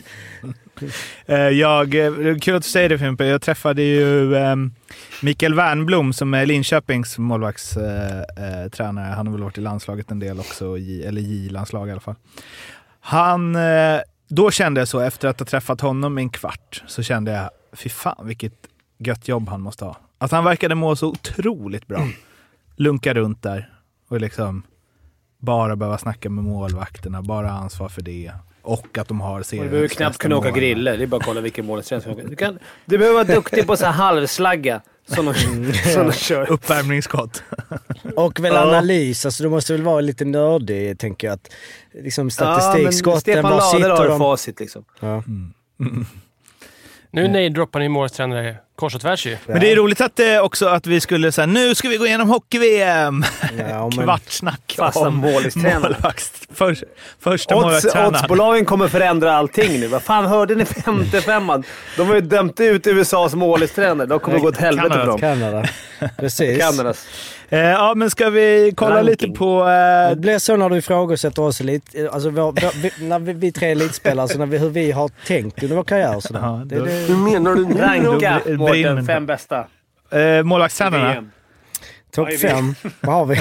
Eh, Jag, eh, kul att du säger det, Fimpe. Jag träffade ju eh, Mikael Wernblom som är Linköpings målvaktstränare. Eh, eh, tränare. Han har väl varit i landslaget en del också, J, eller J-landslag i alla fall. Han, eh, då kände jag så, efter att ha träffat honom i en kvart, så kände jag, fy fan vilket gött jobb han måste ha. Alltså han verkade må så otroligt bra. Lunka runt där och liksom bara behöva snacka med målvakterna, bara ansvar för det. Och att de har seriens Du behöver knappt bästa kunna åka målvakt. griller. Det är bara att kolla vilken målstränare som åker. Du, kan, du behöver vara duktig på så här halvslagga som de, som de kör. Uppvärmningsskott. Och väl analys. Alltså, du måste väl vara lite nördig, tänker jag. Att, liksom statistikskotten, Stefan var Lader sitter har de? facit liksom. Ja. Mm. Mm. Nu nej-droppar ni målstränare kors och tvärs ju. Men det är roligt att eh, också att vi skulle säga, nu ska vi gå igenom hockey-V M. Ja, men- Kvartsnack Fasta om målistränare. målvakts, för, första Odds, målvaktstränaren. oddsbolagen kommer förändra allting nu. Vad fan, hörde ni femtiofemman? De har ju dömt ut U S A's målistränare. De kommer gå åt helvete för dem. Kanada. Precis. Kanadas. Eh, ja, men ska vi kolla Ranking. lite på... Det Eh, blir så när du ifrågasätter oss lite. Alltså vår, vår, vi, när vi, vi tre elitspelare, så när vi, hur vi har tänkt under vår karriär. Så Ja, det, då- det, Hur menar du nu? Ranka, Då brinner Mårten, det. fem bästa. eh, målvaktstränarna. topp fem. Vad har vi?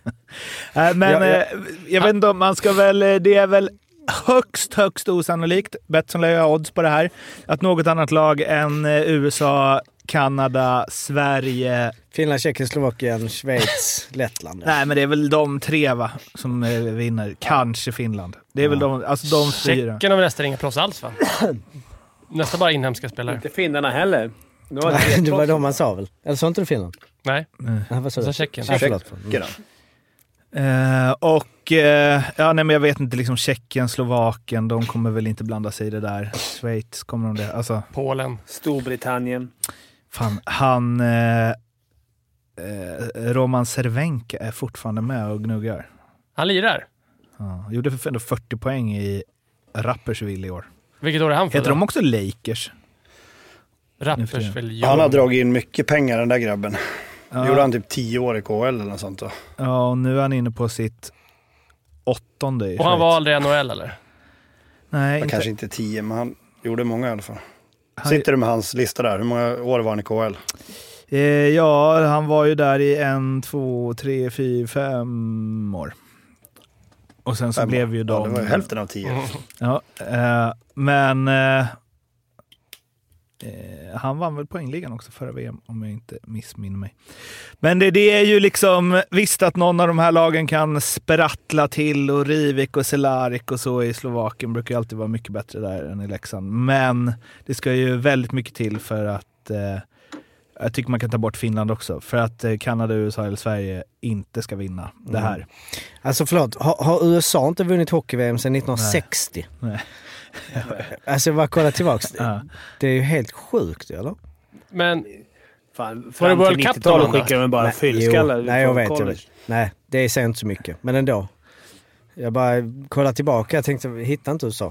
Eh, men Ja, ja. eh, jag vet inte om man ska väl... eh, Det är väl högst, högst osannolikt, Betsson lär jag odds på det här, att något annat lag än eh, U S A, Kanada, Sverige... Finland, Tjeckien, Slovakien, Schweiz, Lettland. Ja. Nej, men det är väl de tre, va, som eh, vinner. Kanske Finland. Det är väl de, alltså de fyra. Tjeckien har nästan inga proffs alls, va? Nästan bara inhemska spelare. Inte finnarna heller. Nu har Nej, det det var de man sa väl? Eller sa inte du Finland? Nej, Nej, vad sa så du? Tjeckien. Nej, förlåt. Tjeckien. Eh, och eh, ja, nej, men jag vet inte, liksom Tjeckien, Slovakien, de kommer väl inte blanda sig i det där. Schweiz, kommer de det? Alltså, Polen. Storbritannien. fan, han eh, eh, Roman Cervenka är fortfarande med och gnuggar. Han lirar. Ja, gjorde ändå fyrtio poäng i Rapperswil i år. Vilket år är han för? Heter de också Lakers? Rapperswil. Han har dragit in mycket pengar, den där grabben. Ja. Gjorde han typ tio år i K H L eller något sånt då. Ja, och nu är han inne på sitt åttonde i Och han Schweiz. var aldrig N H L, eller? Nej, Han inte. kanske inte tio, men han gjorde många i alla fall. Han- Sitter du med hans lista där? Hur många år var han i K H L? Eh, ja, han var ju där i en, två, tre, fyra, fem år. Och sen så Fem blev ju år. de... Ja, det var ju hälften av tio. Ja, eh, men eh, eh, han vann väl poängligan också förra V M, om jag inte missminner mig. Men det, det är ju liksom, visst att någon av de här lagen kan sprattla till, och Rivik och Cehlárik och så i Slovakien brukar ju alltid vara mycket bättre där än i Leksand. Men det ska ju väldigt mycket till för att eh, jag tycker man kan ta bort Finland också, för att eh, Kanada, U S A eller Sverige inte ska vinna det här. Alltså förlåt, har, har U S A inte vunnit hockey-V M sedan nittonhundrasextio? Nej. Alltså bara kolla tillbaks. Ja. Det är ju helt sjukt, eller? Men Fan, Var det fram World till Cup nittiotalet då, skickar de bara Nej, fyllskallar. jo, nej, jag från vet, jag college. vet. Nej, det säger inte så mycket. Men ändå. Jag bara kollade tillbaka. Jag tänkte, hitta inte U S A.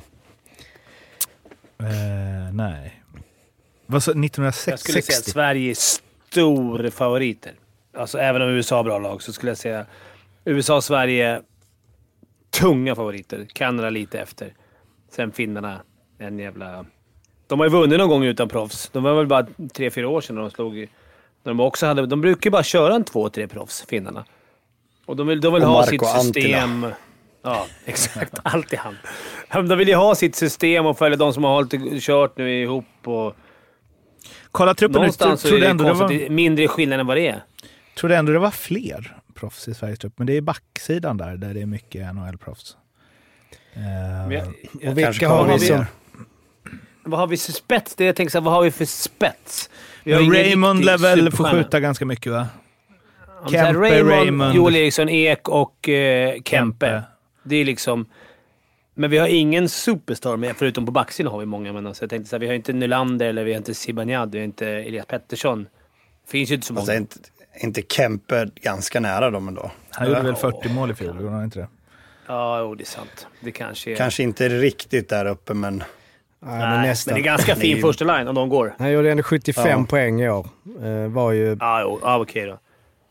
Eh, nej. Vad så, nittonhundrasextio? Jag skulle säga att Sverige är stor favoriter. Alltså även om U S A har bra lag så skulle jag säga U S A och Sverige tunga favoriter. Kanada lite efter. Sen finnarna en jävla... De har ju vunnit någon gång utan proffs. De var väl bara tre, fyra år sedan när de slog... När de också hade... De brukar ju bara köra en två, tre proffs, finnarna. Och de vill, de vill Och ha Marco sitt system... Ja, exakt. Alltid han. De vill ju ha sitt system och följa de som har hållit, kört nu ihop och... Kolla truppen ut. Någonstans så är Trodde det ändå det konstigt. var, Mindre skillnad än vad det är. trodde ändå det var fler proffs i Sveriges trupp. Men det är backsidan där, där det är mycket N H L-proffs. Eh, Men jag- jag Och vilka kanske har kommer vi mer. som... Vad har vi för spets? Det jag tänker så här, vad har vi för spets? Vi har men ingen Raymond riktig lär väl få superstjärna. skjuta ganska mycket, va? Om så här, Kempe, Raymond, Raymond. Joel Eriksson, Ek och eh, Kempe. Kempe. Det är liksom... Men vi har ingen superstar med, förutom på backsidan har vi många. Men alltså, jag tänkte så här, vi har inte Nylander, eller vi har inte Zibanejad, vi har inte Elias Pettersson. Finns ju inte så många. Alltså, inte, inte Kempe ganska nära dem ändå? Han gjorde väl fyrtio mål i fjol, gjorde han inte det? Ja, jo, det är sant. Det kanske är... Kanske inte riktigt där uppe, men... Nej, Nej, men, men nästan. det är ganska fin första line om de går. Han gjorde ändå sjuttiofem Ja. poäng i år. Uh, var ju... Ja, jo, ja okej då.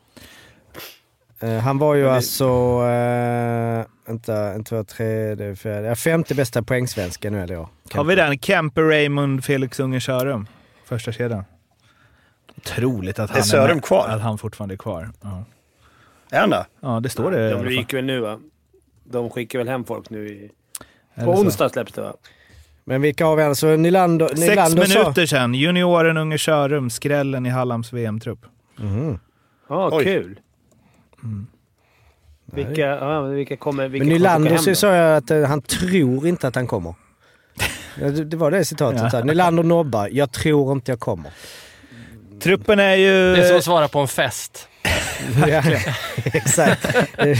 Uh, han var ju det... alltså... Uh, inte, en, två, tre, det är fyra, femte bästa poängsvenska nu i år. Har vi den? Kempe, Raymond, Felix Unge Sörum. Första kedjan. Otroligt att han, är Sörum är kvar? Att han fortfarande är kvar. Ja, Är han det? ja det står det. De ryker väl nu va? De skickar väl hem folk nu i... Är På det så? onsdag släpps det va? Men vilka har vi alltså? Nylander, Sex Nylander minuter sedan. Junioren Unge Sörum. Skrällen i Hallams V M-trupp. Mm. Ja, Oj. kul. Mm. Vilka, ja, vilka kommer... Vilka Men Nylander kommer så hem sa jag att uh, han tror inte att han kommer. Ja, det, det var det citatet. Ja. Nylander nobbar. Jag tror inte jag kommer. Truppen är ju... Det är som att svara på en fest. Ja, exakt.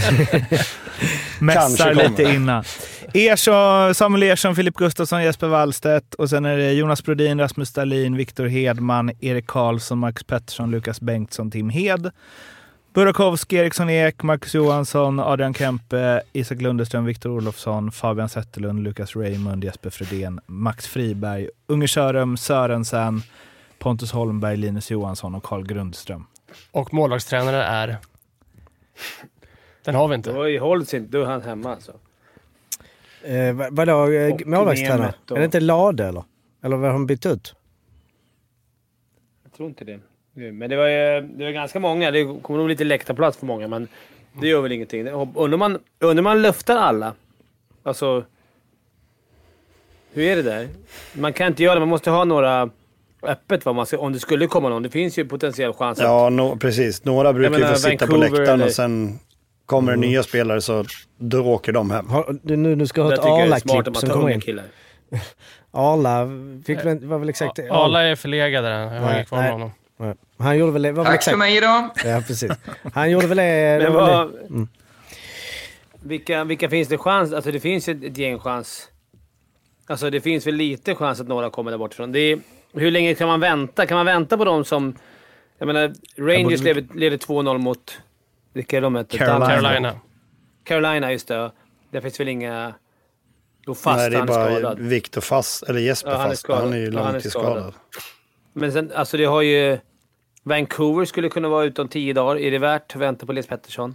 Mässar Kanske lite innan. Ersson, Samuel Ersson, Filip Gustafsson, Jesper Wallstedt och sen är det Jonas Brodin, Rasmus Dahlin, Viktor Hedman, Erik Karlsson, Max Pettersson, Lukas Bengtsson, Tim Hed, Burakovsky, Eriksson Ek, Marcus Johansson, Adrian Kempe, Isak Lundeström, Viktor Olofsson, Fabian Zetterlund, Lukas Raymond, Jesper Fredén, Max Friberg, Unge Sörum, Sörensen, Pontus Holmberg, Linus Johansson och Carl Grundström. Och målvaktstränare är... Den har vi inte. Då hålls inte, då är han hemma alltså. Eh, vad, vadå, eh, Och målvaktstränare? Nemet och- Är det inte Lade eller? Eller vad har de bytt ut? Jag tror inte det. Men det var ju det var ganska många. Det kommer nog lite läktarplats för många, men det gör väl ingenting. Undrar man, undrar man luftar alla? Alltså... Hur är det där? Man kan inte göra det. Man måste ha några öppet vad man ska, om det skulle komma någon. Det finns ju potentiell chans. Ja, no, precis. Några brukar menar, ju få sitta på Vancouver läktaren eller- och sen kommer det nya spelare så då åker de hem. Har, du, nu, nu ska ha Jag ett tycker det är smart Arla-klipp att man som tar kommer unga in. killar. Arla fick väl, var väl exakt... Alla är förlegade där. Jag har Nej, inget kvar med nej. honom. Nej. Han gjorde väl det. Var väl Tack exakt, för mig idag. ja, precis. Han gjorde väl det. Men var väl vad, det. Mm. vilka, vilka finns det chans? Alltså det finns ett, ett gäng chans. Alltså det finns väl lite chans att några kommer där bortifrån. Det är, hur länge kan man vänta? Kan man vänta på dem som... Jag menar, Rangers leder, leder två noll mot... Vilka är de heter? Carolina. Carolina. Carolina, just det. Det finns väl inga... Då fast Nej, det är han är bara skadad. Viktor fast, eller Jesper Ja, han är fast. skadad. Han är ju Ja, han är långtidsskadad. skadad. Men sen, alltså det har ju... Vancouver skulle kunna vara ute om tio dagar. Är det värt att vänta på Les Pettersson?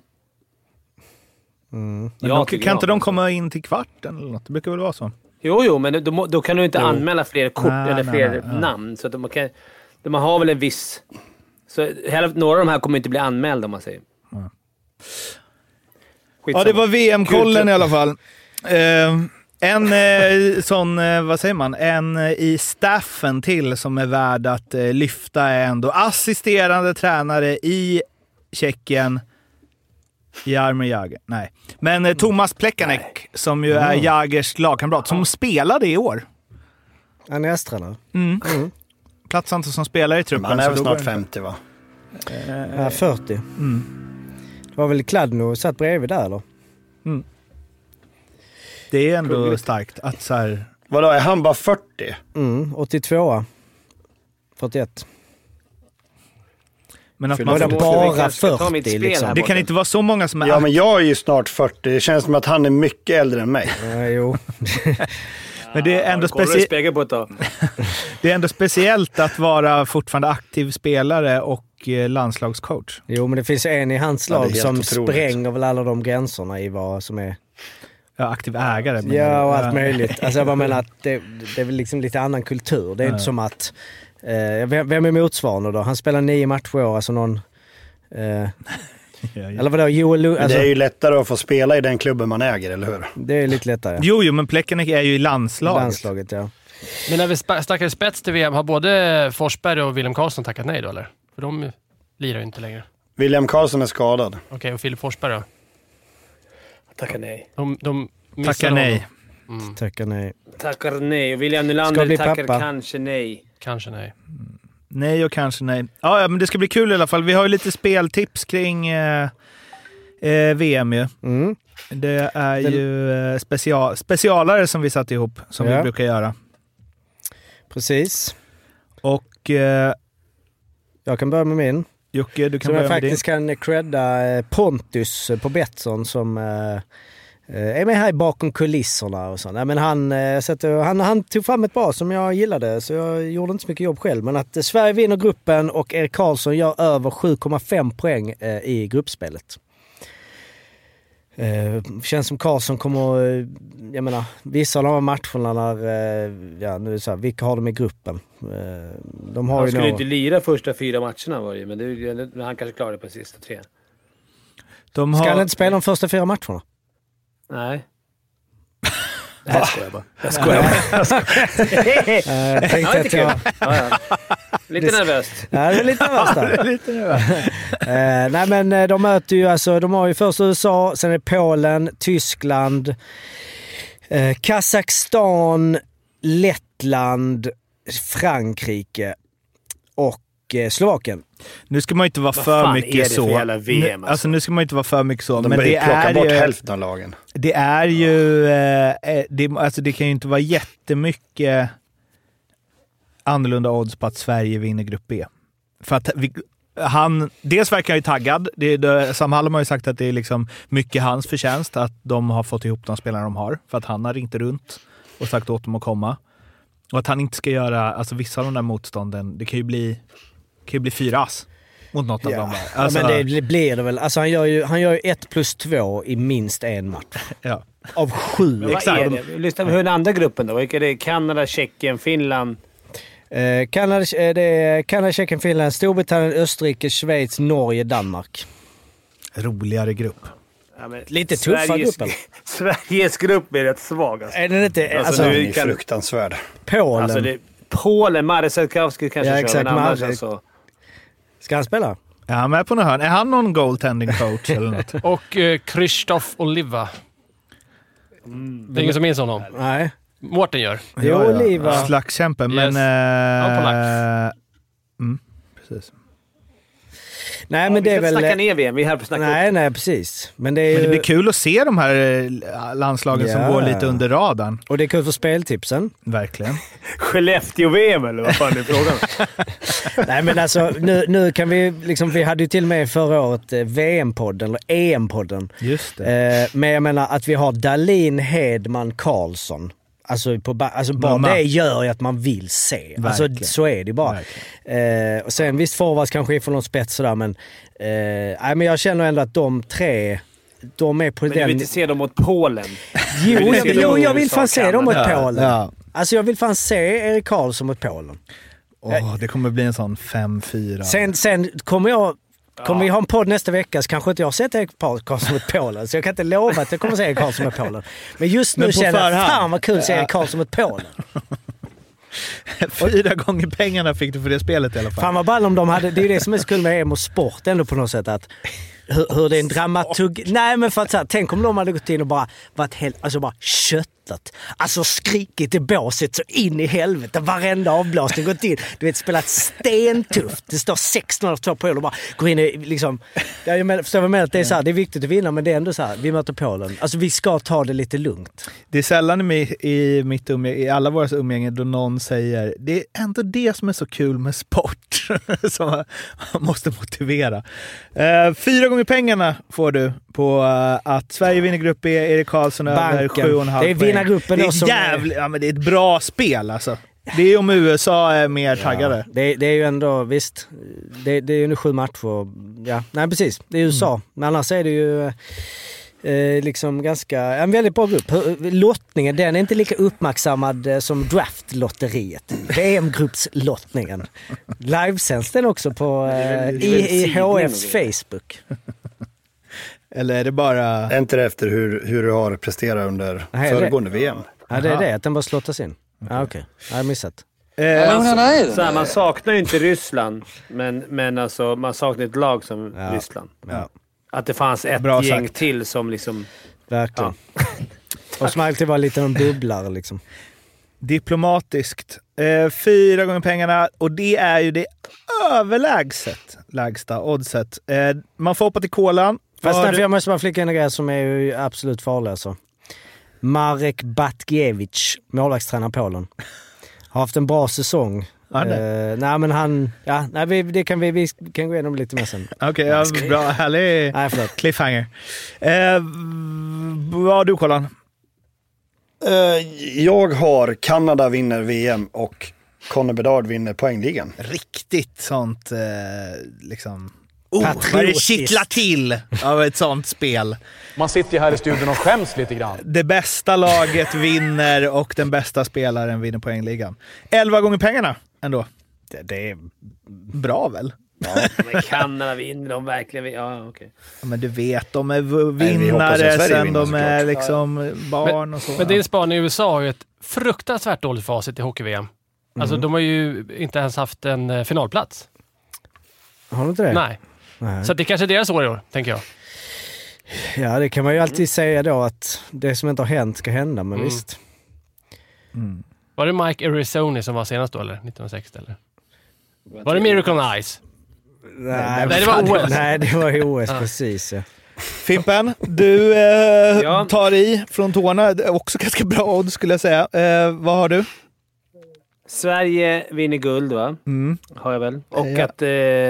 Mm. Men Ja, de, tycker kan jag. inte de komma in till kvarten eller något? Det brukar väl vara så? Jo, jo, men då, må- då kan du inte Jo. anmäla fler kort Nej, eller nej, fler nej, nej. namn. Så att man, kan, man har väl en viss... Så hälften- några av de här kommer inte bli anmälda om man säger. Ja. Skitsamma. Ja, det var V M-kollen Kul. i alla fall. Eh, en eh, sån, eh, vad säger man, en eh, i staffen till som är värd att eh, lyfta är ändå assisterande tränare i Tjeckien, Jaromir Jagr. Nej. Men eh, Thomas Plekanec, som ju är Jagers lagkamrat, som spelade i år. Han är S-tränare. Mm. Mm. Platsar inte som spelare i truppen. Han är så väl då snart går- femtio va? Ja, fyrtio. Mm. Det var väl Kladno satt bredvid där eller? Det är ändå Kungligt. starkt att så här... Vadå, är han bara fyrtio? Mm, åttiotvå. fyrtioett. Men att Fyller man Var det Måste bara vi kanske ska ta mitt fyrtio spel liksom? här? det kan inte vara så många som är Ja, men jag är ju snart fyrtio. Det känns som att han är mycket äldre än mig. Ja, jo. Men det är ändå Kollar du specie- spegel på ett tag? Det är ändå speciellt att vara fortfarande aktiv spelare och eh, landslagscoach. Jo, men det finns en i hans Ja, det är lag helt som otroligt. spränger väl alla de gränserna i vad som är... Ja, aktiv ägare. men- Ja, och allt Ja. möjligt. Alltså jag bara menar att det, det är väl liksom lite annan kultur. Det är Ja. inte som att... Eh, vem, vem är motsvarande då? Han spelar nio matcher i år, alltså någon... Eh, Ja, ja. eller vadå, Joel Lund, Men alltså, det är ju lättare att få spela i den klubben man äger, eller hur? det är lite lättare. Jo, jo, men Plekanec är ju i landslaget. Landslaget, ja. Men när vi spa- snackar spets till V M, har både Forsberg och William Karlsson tackat nej då, eller? För de lirar ju inte längre. William Karlsson är skadad. Okej, och Filip Forsberg då? Tackar nej. De, de missar Tackar honom. nej. Mm, Tackar nej. Tackar nej. William Ska Nylander bli tackar pappa. kanske nej. kanske nej. Nej och kanske nej. Ja, ja, men det ska bli kul i alla fall. Vi har ju lite speltips kring eh, eh, V M ju. Mm. Det är Den- ju eh, special, specialare som vi satt ihop, som Ja. vi brukar göra. Precis. Och... Eh, Jag kan börja med min. Jocke, du kan som börja jag med faktiskt din. kan credda Pontus på Betsson som uh, är med här bakom kulisserna och så. Nej, men han, uh, så att, uh, han, han tog fram ett bra som jag gillade, så jag gjorde inte så mycket jobb själv. Men att uh, Sverige vinner gruppen och Erik Karlsson gör över sju komma fem poäng uh, i gruppspelet. Uh, känns som Karlsson kommer, uh, jag menar, vissa av de här matcherna när, uh, ja nu är det så här, vilka har de i gruppen? Uh, de har han ju skulle några... inte lira första fyra matcherna var det, men det, men han kanske klarar det på sista tre. De Ska har... han inte spela de första fyra matcherna? Nej. Nej, jag skojar bara. Jag skojar bara. Jag skojar. Jag tänkte att jag... Ja, ja. Lite nervöst. Ja, det är lite nervöst där. lite nervöst. uh, nej, men de möter ju, alltså, de har ju först U S A, sen är Polen, Tyskland, uh, Kazakstan, Lettland, Frankrike och uh, Slovakien. Nu ska man inte vara Vad för fan mycket är det så. för jävla V M, alltså? alltså nu ska man inte vara för mycket så. De men börjar det plocka är bort ju, hälften av lagen. Det är ju... Eh, det, alltså det kan ju inte vara jättemycket annorlunda odds på att Sverige vinner grupp B. För att vi, han... Dels verkar han ju taggad. Det, det, Sam Hallam har ju sagt att det är liksom mycket hans förtjänst att de har fått ihop de spelare de har. För att han har ringt runt och sagt åt dem att komma. Och att han inte ska göra... Alltså vissa av de där motstånden, det kan ju bli, kan ju bli fyra ass. Mot något av Ja. dem där. Alltså, ja, men det blir det väl. Alltså han gör ju, han gör ju ett plus två i minst en match. Ja. Av sju. Men vad är det? Lyssna på hur den andra gruppen då. Vilka är det? Kanada, Tjeckien, Finland? Eh, Kanada, det är Kanada, Tjeckien, Finland, Storbritannien, Österrike, Schweiz, Norge, Danmark. Roligare grupp. Ja, men Lite tuffare Sveriges, grupp, eller? Sveriges grupp är rätt svag. Alltså. Är den inte... Alltså, Alltså, Den nu är kan- fruktansvärd. Polen. Alltså det, Polen, Marek Sedkowski kanske Ja, kör, exakt, men annars Marek. alltså... Ska han spela? Är han med på något hörn? Är han någon goaltending coach eller något? Och eh, Krzysztof Oliva. Det är ingen som minns honom. Nej. Mårten gör. Det är Oliva. Slagskämpe, men... Yes. eh, Ja, på lax. mm, precis. Nej, men det är vi ska väl... snacka ner V M, vi är här för att snacka Nej, upp. nej, precis. Men det är ju... Men det blir kul att se de här eh, landslagen Ja. som går lite under radarn. Och det är kul för speltipsen. Verkligen. Skellefteå-V M eller vad fan är frågan? Nej, men alltså nu, nu kan vi liksom... Vi hade ju till och med förra året eh, V M-podden, eller E M-podden. Just det. Eh, men jag menar att vi har Dahlin, Hedman, Karlsson. Alltså, på, ba- alltså bara Mamma. det gör ju att man vill se. Alltså Verkligen. så är det bara. Eh, och sen visst forwards kanske från någon spets sådär, men, eh, nej, men jag känner ändå att de tre, de är på Men du den... vill inte se dem mot Polen? Jo, vill jag, se vill, dem jo, mot jag vill U S A, fan se dem mot Kanada. Polen. Ja. Alltså jag vill fan se Erik Karlsson mot Polen. Åh, det kommer bli en sån fem fyra. Sen, sen kommer jag... Kommer vi ha en podd nästa vecka så kanske inte jag har sett Erik Karlsson mot Polen. Så jag kan inte lova att jag kommer se Erik Karlsson mot Polen. Men just nu Men på känner jag förhand. fan vad kul att se Erik Karlsson mot Polen. Fyra gånger pengarna fick du för det spelet i alla fall. Fan vad ball om de hade... Det är ju det som är så kul med E M och sport ändå på något sätt. Att hur, hur det är en dramaturg... Nej men för att så här, tänk om de hade gått in och bara varit helt... Alltså bara köttat. Alltså skrikit i båset så in i helvete. Varenda avblåsning gått in. Du vet, spelat stentufft. Det står sex noll två Polen och bara går in i liksom... Jag menar, förstår vad jag menar? Att det är så här, det är viktigt att vinna men det är ändå så här. Vi möter Polen. Alltså vi ska ta det lite lugnt. Det är sällan i, i, mitt umgänge, i alla våra umgänge då någon säger det är ändå det som är så kul med sport som man måste motivera. Uh, fyra gånger pengarna får du på uh, att Sverige vinner grupp B, Erik Karlsson över sju och en halv Det är vinnargruppen det då är som... jävligt, ja, men det är ett bra spel alltså. Det är om U S A är mer taggade. Ja, det, det är ju ändå, visst, det, det är ju nu sju matcher. Ja, nej precis, det är U S A. Mm. Men annars är det ju eh, liksom ganska, en väldigt bra grupp. Lottningen, den är inte lika uppmärksammad eh, som draftlotteriet. V M-gruppslottningen. Livesänds den också på, eh, i, i H Fs Facebook. Eller är det bara... Är inte det efter hur, hur du har presterat under Nej, föregående V M? Ja, det är det, att den bara slottas in. Ja, okej. Okay. Jag har missat. Eh, Alltså, så här, man saknar ju inte Ryssland, men, men alltså, man saknar ett lag som Ja. Ryssland. Ja. Att det fanns ett Bra gäng sagt. till som liksom... Verkligen. Och som alltid var lite en bubblare liksom. Diplomatiskt. Eh, fyra gånger pengarna och det är ju det överlägset lägsta oddset. Eh, man får hoppa till kolan. Fast Var därför du- jag måste bara flika in en grej som är ju absolut farlig alltså. Marek Batkiewicz, målvaktstränare Polen, har haft en bra säsong Ja, uh, nej men han, ja, nej, vi, det kan vi, vi kan gå igenom lite mer sen. Okej, okay, ja, bra, härlig nej, cliffhanger. Uh, vad har du, Colin? Uh, jag har Kanada vinner V M och Connor Bedard vinner poängligan. Riktigt sånt, eh, liksom... Oh, vad det kittlar till av ett sånt spel. Man sitter ju här i studion och skäms lite grann. Det bästa laget vinner och den bästa spelaren vinner poängligan. Elva gånger pengarna ändå. Det, det är bra väl? Ja, men Kanada vinner de verkligen. Ja, okej. Okay. Ja, men du vet, de är vinnare sen vinner, de är såklart. liksom barn men, och så. Men din span i U S A har ju ett fruktansvärt dåligt facit i hockey-V M. Alltså, mm. de har ju inte ens haft en finalplats. Har du inte det? Nej. Nej. Så det är kanske deras år i år, tänker jag. Ja, det kan man ju alltid mm. säga då, att det som inte har hänt ska hända, men mm. visst. Mm. Var det Mike Arizona som var senast då, eller? nittonhundrasextio, eller? Var det Miracle on Ice? Nej, Nej, det var O S. Nej, det var O S, precis. Ja. Fimpen, du eh, ja. tar i från tårna. Också ganska bra odds, skulle jag säga. Eh, vad har du? Sverige vinner guld, va? Mm. Har jag väl. Och ja. att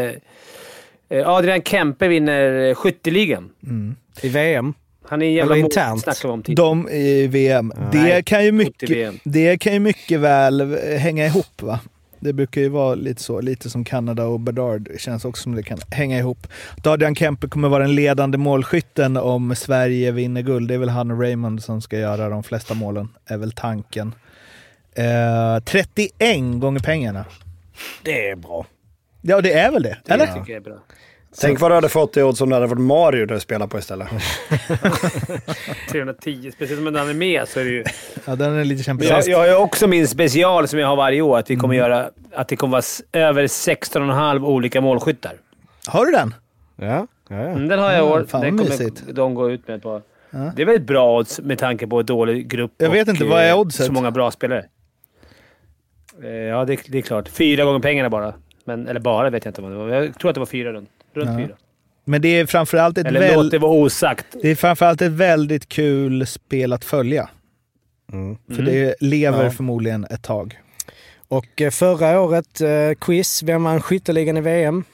eh, Adrian Kempe vinner skytteligan. Mm. I V M. Han är en jävla internt. Om De i V M. Ja. Det, Nej, kan ju mycket, det kan ju mycket väl hänga ihop, va? Det brukar ju vara lite så, lite som Kanada och Bedard. Känns också som det kan hänga ihop. Adrian Kempe kommer vara den ledande målskytten om Sverige vinner guld. Det är väl han och Raymond som ska göra de flesta målen, är väl tanken. Eh, trettioen gånger pengarna. Det är bra. Ja, det är väl det, det eller? Jag tycker jag är bra. Tänk vad du hade fått i odds om det hade varit Mario du spelar på istället. trehundratio, speciellt om den är med så är det ju... Ja, den är lite kämpig. Jag, jag har ju också min special som jag har varje år, att vi kommer mm. göra, att det kommer vara över sexton komma fem olika målskyttar. Har du den? Ja, ja, ja. Mm, den har jag i år. Fan, den kommer de gå ut med på. Ja. Det är väldigt bra odds med tanke på en dålig grupp. Jag vet och, inte, vad är oddset? Så många bra spelare. Ja, det, det är klart. Fyra gånger pengarna bara. Men, eller bara vet jag inte vad det var. Jag tror att det var fyra runt. Runt ja. fyra. Men det är framförallt ett Eller väl... låt det vara osagt. Det är framförallt ett väldigt kul spel att följa. Mm. För det lever ja. förmodligen ett tag. Och förra året, eh, quiz, vem vann skytteligan i V M?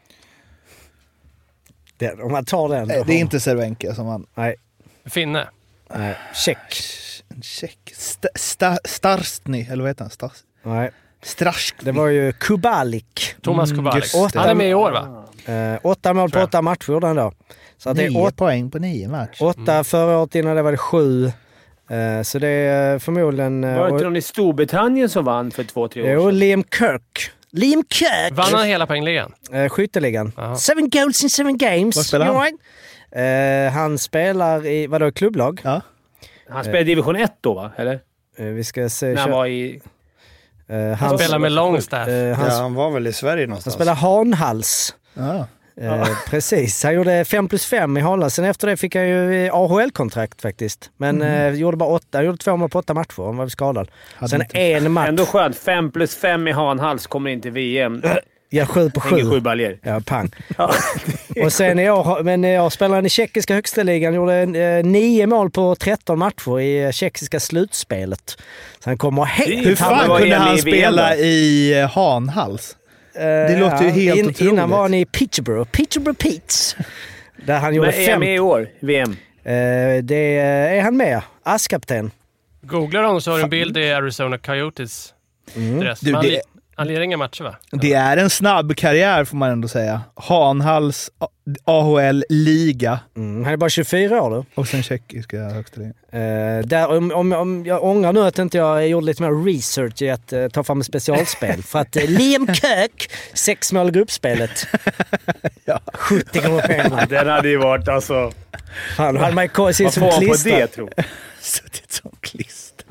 Det, om man tar den. Nej, det är inte Cervenka som vann. Nej. Finne. Nej. Tjeck. En tjeck. Sta, sta, Starstny, eller vad heter han? Stars. Nej. Strask. Det var ju Kubalik. Thomas Kubalik. Mm, han är med i år, va? Uh, åtta mål på åtta matcher den då. Så att nio det är åt, poäng på nio matcher. Åtta mm. förra året, innan det var det sju. Uh, så det är förmodligen... Uh, var det inte någon i Storbritannien som vann för två, tre år sedan? Jo, Liam Kirk. Liam Kirk! Vann han hela poängligan? Uh, skytteligan. Uh-huh. Seven goals in seven games. Vad spelar han? Right? Uh, han spelar i, vadå, klubblag? Ja. Han spelar i division ett då, va? Eller? Uh, vi ska se... När han var i... Uh, han, han spelar med Longstaff. Uh, han, ja, han var väl i Sverige någonstans. Han spelar Hanhals. Ja. Uh, precis. Han gjorde fem plus fem i Hanhals. Sen efter det fick han ju A H L-kontrakt faktiskt. Men mm. uh, gjorde bara åtta. Han gjorde två mål på åtta matcher. Han var skadad. Hade Sen inte. en match. Ändå skönt. fem plus fem i Hanhals kommer inte V M. Ja, sju på sju. sju baljer. Ja, pang. Ja. Och sen i år, men jag spelar han i tjeckiska högsta ligan, gjorde eh, nio mål på tretton matcher i tjeckiska slutspelet. Så han kommer helt... Hur fan kunde han spela i Hanhals? Uh, det låter ju helt in, otroligt. Innan var han i Peterborough. Peterborough Peats. Där han gjorde men är han med i år? V M? Uh, det är han med. Askapten. Googlar honom så har du en bild i Arizona Coyotes mm. dress. Du, det... Han lirar inga matcher, va? Det är en snabb karriär får man ändå säga. Hanhals A H L-liga. Mm, han är bara tjugofyra år då. Och sen tjeckiska högsta ligan. Uh, där, om, om, om jag ångrar nu att inte jag gjorde lite mer research i att uh, ta fram ett specialspel. För att uh, Liam Kirk, sex mål i gruppspelet. Ja. sjuttio gånger pengar. Den hade ju varit alltså... Han hade man ju sin som klister. Vad klister. på det, tror jag? Suttit som klister.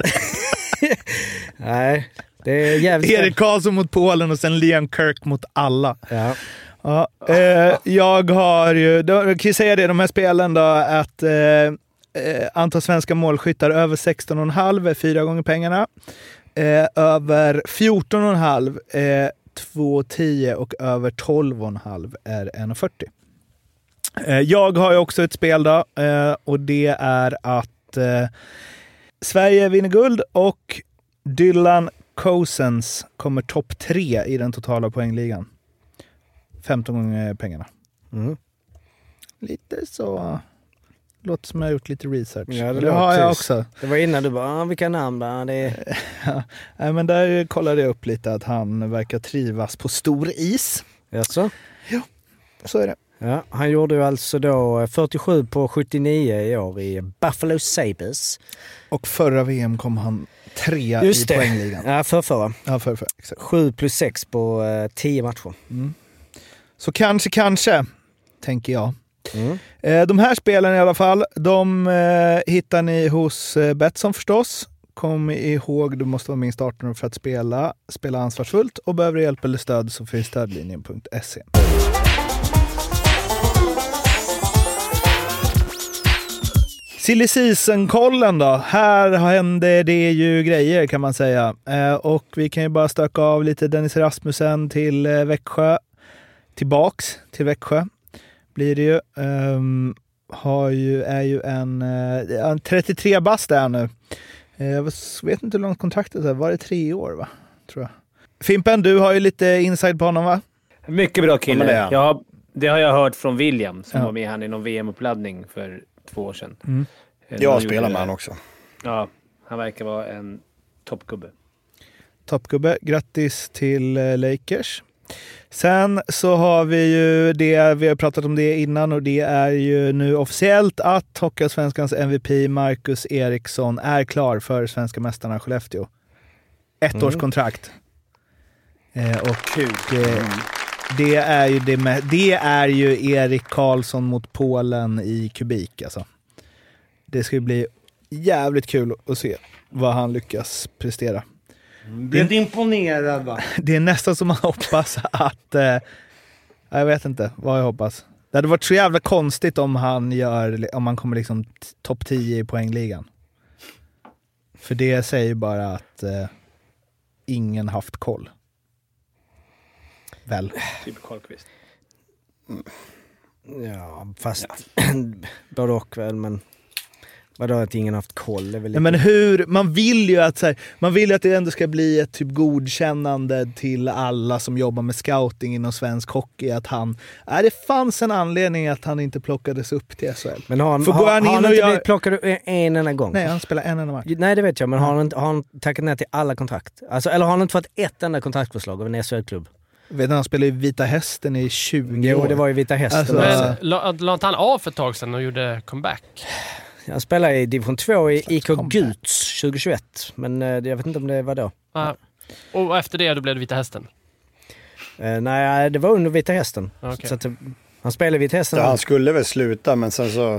Nej. Det är jävligt... Erik Karlsson mot Polen och sen Liam Kirk mot alla. Ja. Ja, eh, jag har ju, då, kan jag säga det, de här spelen då, att eh, eh, antal svenska målskyttar över sexton komma fem är fyra gånger pengarna. Eh, över fjorton komma fem är två tio och över tolv komma fem är en fyrtio. Eh, jag har ju också ett spel då, eh, och det är att eh, Sverige vinner guld och Dylan Cousins kommer topp tre i den totala poängligan. femton gånger pengarna. Mm. Lite så... Låter som jag har gjort lite research. Ja, det, det har jag också. Det var innan du bara, ah, vilka namn där? Det är... ja, nej, men där kollade jag upp lite att han verkar trivas på stor is. Jaså? Ja, så är det. Ja, han gjorde ju alltså då fyrtiosju på sjuttionio i år i Buffalo Sabres. Och förra V M kom han trea Just i det. poängligan. Ja, för förra. Ja, för förra. Exakt. sju plus sex på uh, tio matcher. Mm. Så kanske, kanske, tänker jag. Mm. Eh, de här spelen i alla fall, de eh, hittar ni hos eh, Betsson förstås. Kom ihåg, du måste vara minst arton år för att spela. Spela ansvarsfullt och behöver hjälp eller stöd så finns stödlinjen punkt se. Silly Season-kollen då. Här hände det ju grejer kan man säga. Eh, och vi kan ju bara stöka av lite Dennis Rasmussen till eh, Växjö. Tillbaks till Växjö blir det ju. Um, har ju är ju en, uh, en trettiotre bast där nu. Uh, jag vet inte hur långt kontraktet är. Var det tre år va? Tror jag. Fimpen, du har ju lite inside på honom va? Mycket bra kille. Ja, det, jag har, det har jag hört från William som ja. var med han i någon V M-uppladdning för två år sedan. Mm. Jag spelar med han också. Ja, han verkar vara en toppgubbe. Toppgubbe. Grattis till uh, Lakers. Sen så har vi ju det, vi har pratat om det innan och det är ju nu officiellt att Hockeyallsvenskans M V P Marcus Eriksson är klar för svenska mästarna Skellefteå. Ett Mm. års kontrakt. Eh, och eh, det är ju det med, det är ju Erik Karlsson mot Polen i kubik alltså. Det ska ju bli jävligt kul att se vad han lyckas prestera. Blev du imponerad va? Det är nästan som man hoppas att... Eh, jag vet inte vad jag hoppas. Det hade varit så jävla konstigt om han gör om han kommer liksom t- topp tio i poängligan. För det säger bara att eh, ingen haft koll. Väl? Typ Karlqvist. Ja, fast både och väl, men vadå att ingen haft koll? Det är väl lite... Ja, men hur, man vill ju att så här, man vill ju att det ändå ska bli ett typ godkännande till alla som jobbar med scouting inom svensk hockey att han, är det fanns en anledning att han inte plockades upp till S H L. Men har han, För har, han, har han och inte gör... blivit plockad en enda gång? Nej, han spelar en enda match. Nej, det vet jag, men har han, inte, har han tackat ner till alla kontrakt? Alltså, eller har han inte fått ett enda kontraktförslag av en S H L-klubb? Vet du, han spelade i Vita Hästen i tjugo jo, år. det var ju Vita Hästen. Alltså, Men la, la inte han av för ett tag sedan och gjorde comeback? Han spelade i division två i I K Guts tjugohundratjugoett, men eh, jag vet inte om det var då. Ah. Och efter det då blev det Vita Hästen? Eh, nej, det var under Vita Hästen. Okay. Så att, han spelade i Vita Hästen. Ja, han skulle väl sluta, men sen så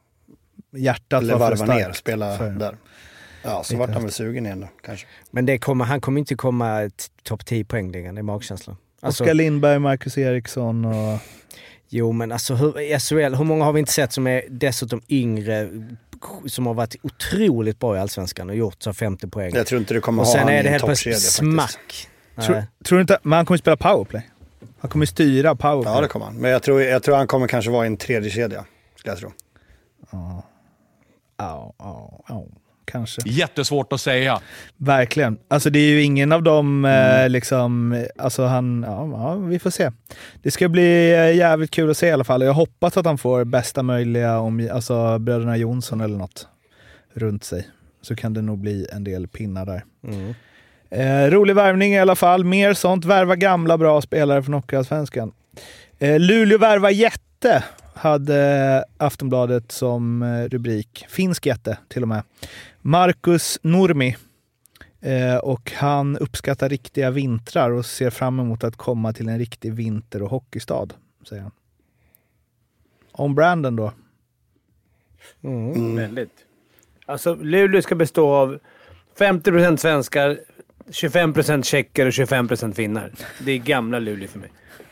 hjärtat eller var för varva ner, starkt. spela för... där. Ja, så vart han väl sugen igen då, kanske. Men det kommer, han kommer inte komma t- topp tio poängligan, det är magkänslan. Alltså, Oskar Lindberg, Marcus Eriksson och... Jo, men alltså hur, S H L, hur många har vi inte sett som är dessutom yngre, som har varit otroligt bra i Allsvenskan och gjort så femtio poäng. Jag tror inte du kommer och ha sen han är i det en helt toppkedja plötsligt faktiskt. smack. Tror, tror du inte, men han kommer spela powerplay. Han kommer styra powerplay. Ja, det kommer han. Men jag tror, jag tror han kommer kanske vara i en tredje kedja, skulle jag tro. Ja. Ja, ja, ja. Kanske. Jättesvårt att säga. Verkligen. Alltså det är ju ingen av dem mm. eh, liksom, alltså han, ja, ja, vi får se. Det ska bli eh, jävligt kul att se i alla fall. Jag hoppas att han får bästa möjliga, om, alltså bröderna Jonsson eller något runt sig. Så kan det nog bli en del pinnar där. Mm. Eh, rolig värvning i alla fall. Mer sånt. Värva gamla bra spelare från Hockeyallsvenskan. Eh, Luleå värva jätte hade Aftonbladet som eh, rubrik. Finsk jätte till och med. Markus Nurmi. Eh, och han uppskattar riktiga vintrar och ser fram emot att komma till en riktig vinter- och hockeystad, säger han. Om Brandon då? Mm. Mm. Väldigt. Alltså, Luleå ska bestå av femtio procent svenskar, tjugofem procent tjecker och tjugofem procent finnar. Det är gamla Luleå för mig.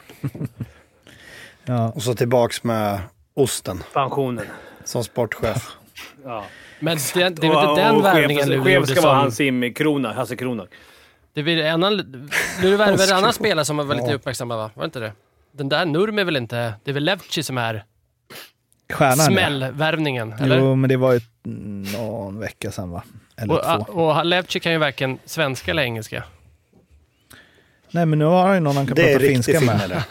Ja. Och så tillbaks med osten. Pensionen. Som sportchef. Ja. Men det, det är väl inte den värvningen Luleå chef gjorde ska som... vara hans Krona, Hasse Krona. Det är en annan... Luleå värvade en annan spelare som var lite uppmärksamma, va? Var det inte det? Den där Nurm är väl inte... Det är väl Levci som är... stjärnan. Smällvärvningen, eller? Jo, men det var ju någon vecka sedan, va? Eller och, två. Och Levci kan ju varken svenska eller engelska. Nej, men nu har han ju någon han kan det prata finska med. Eller?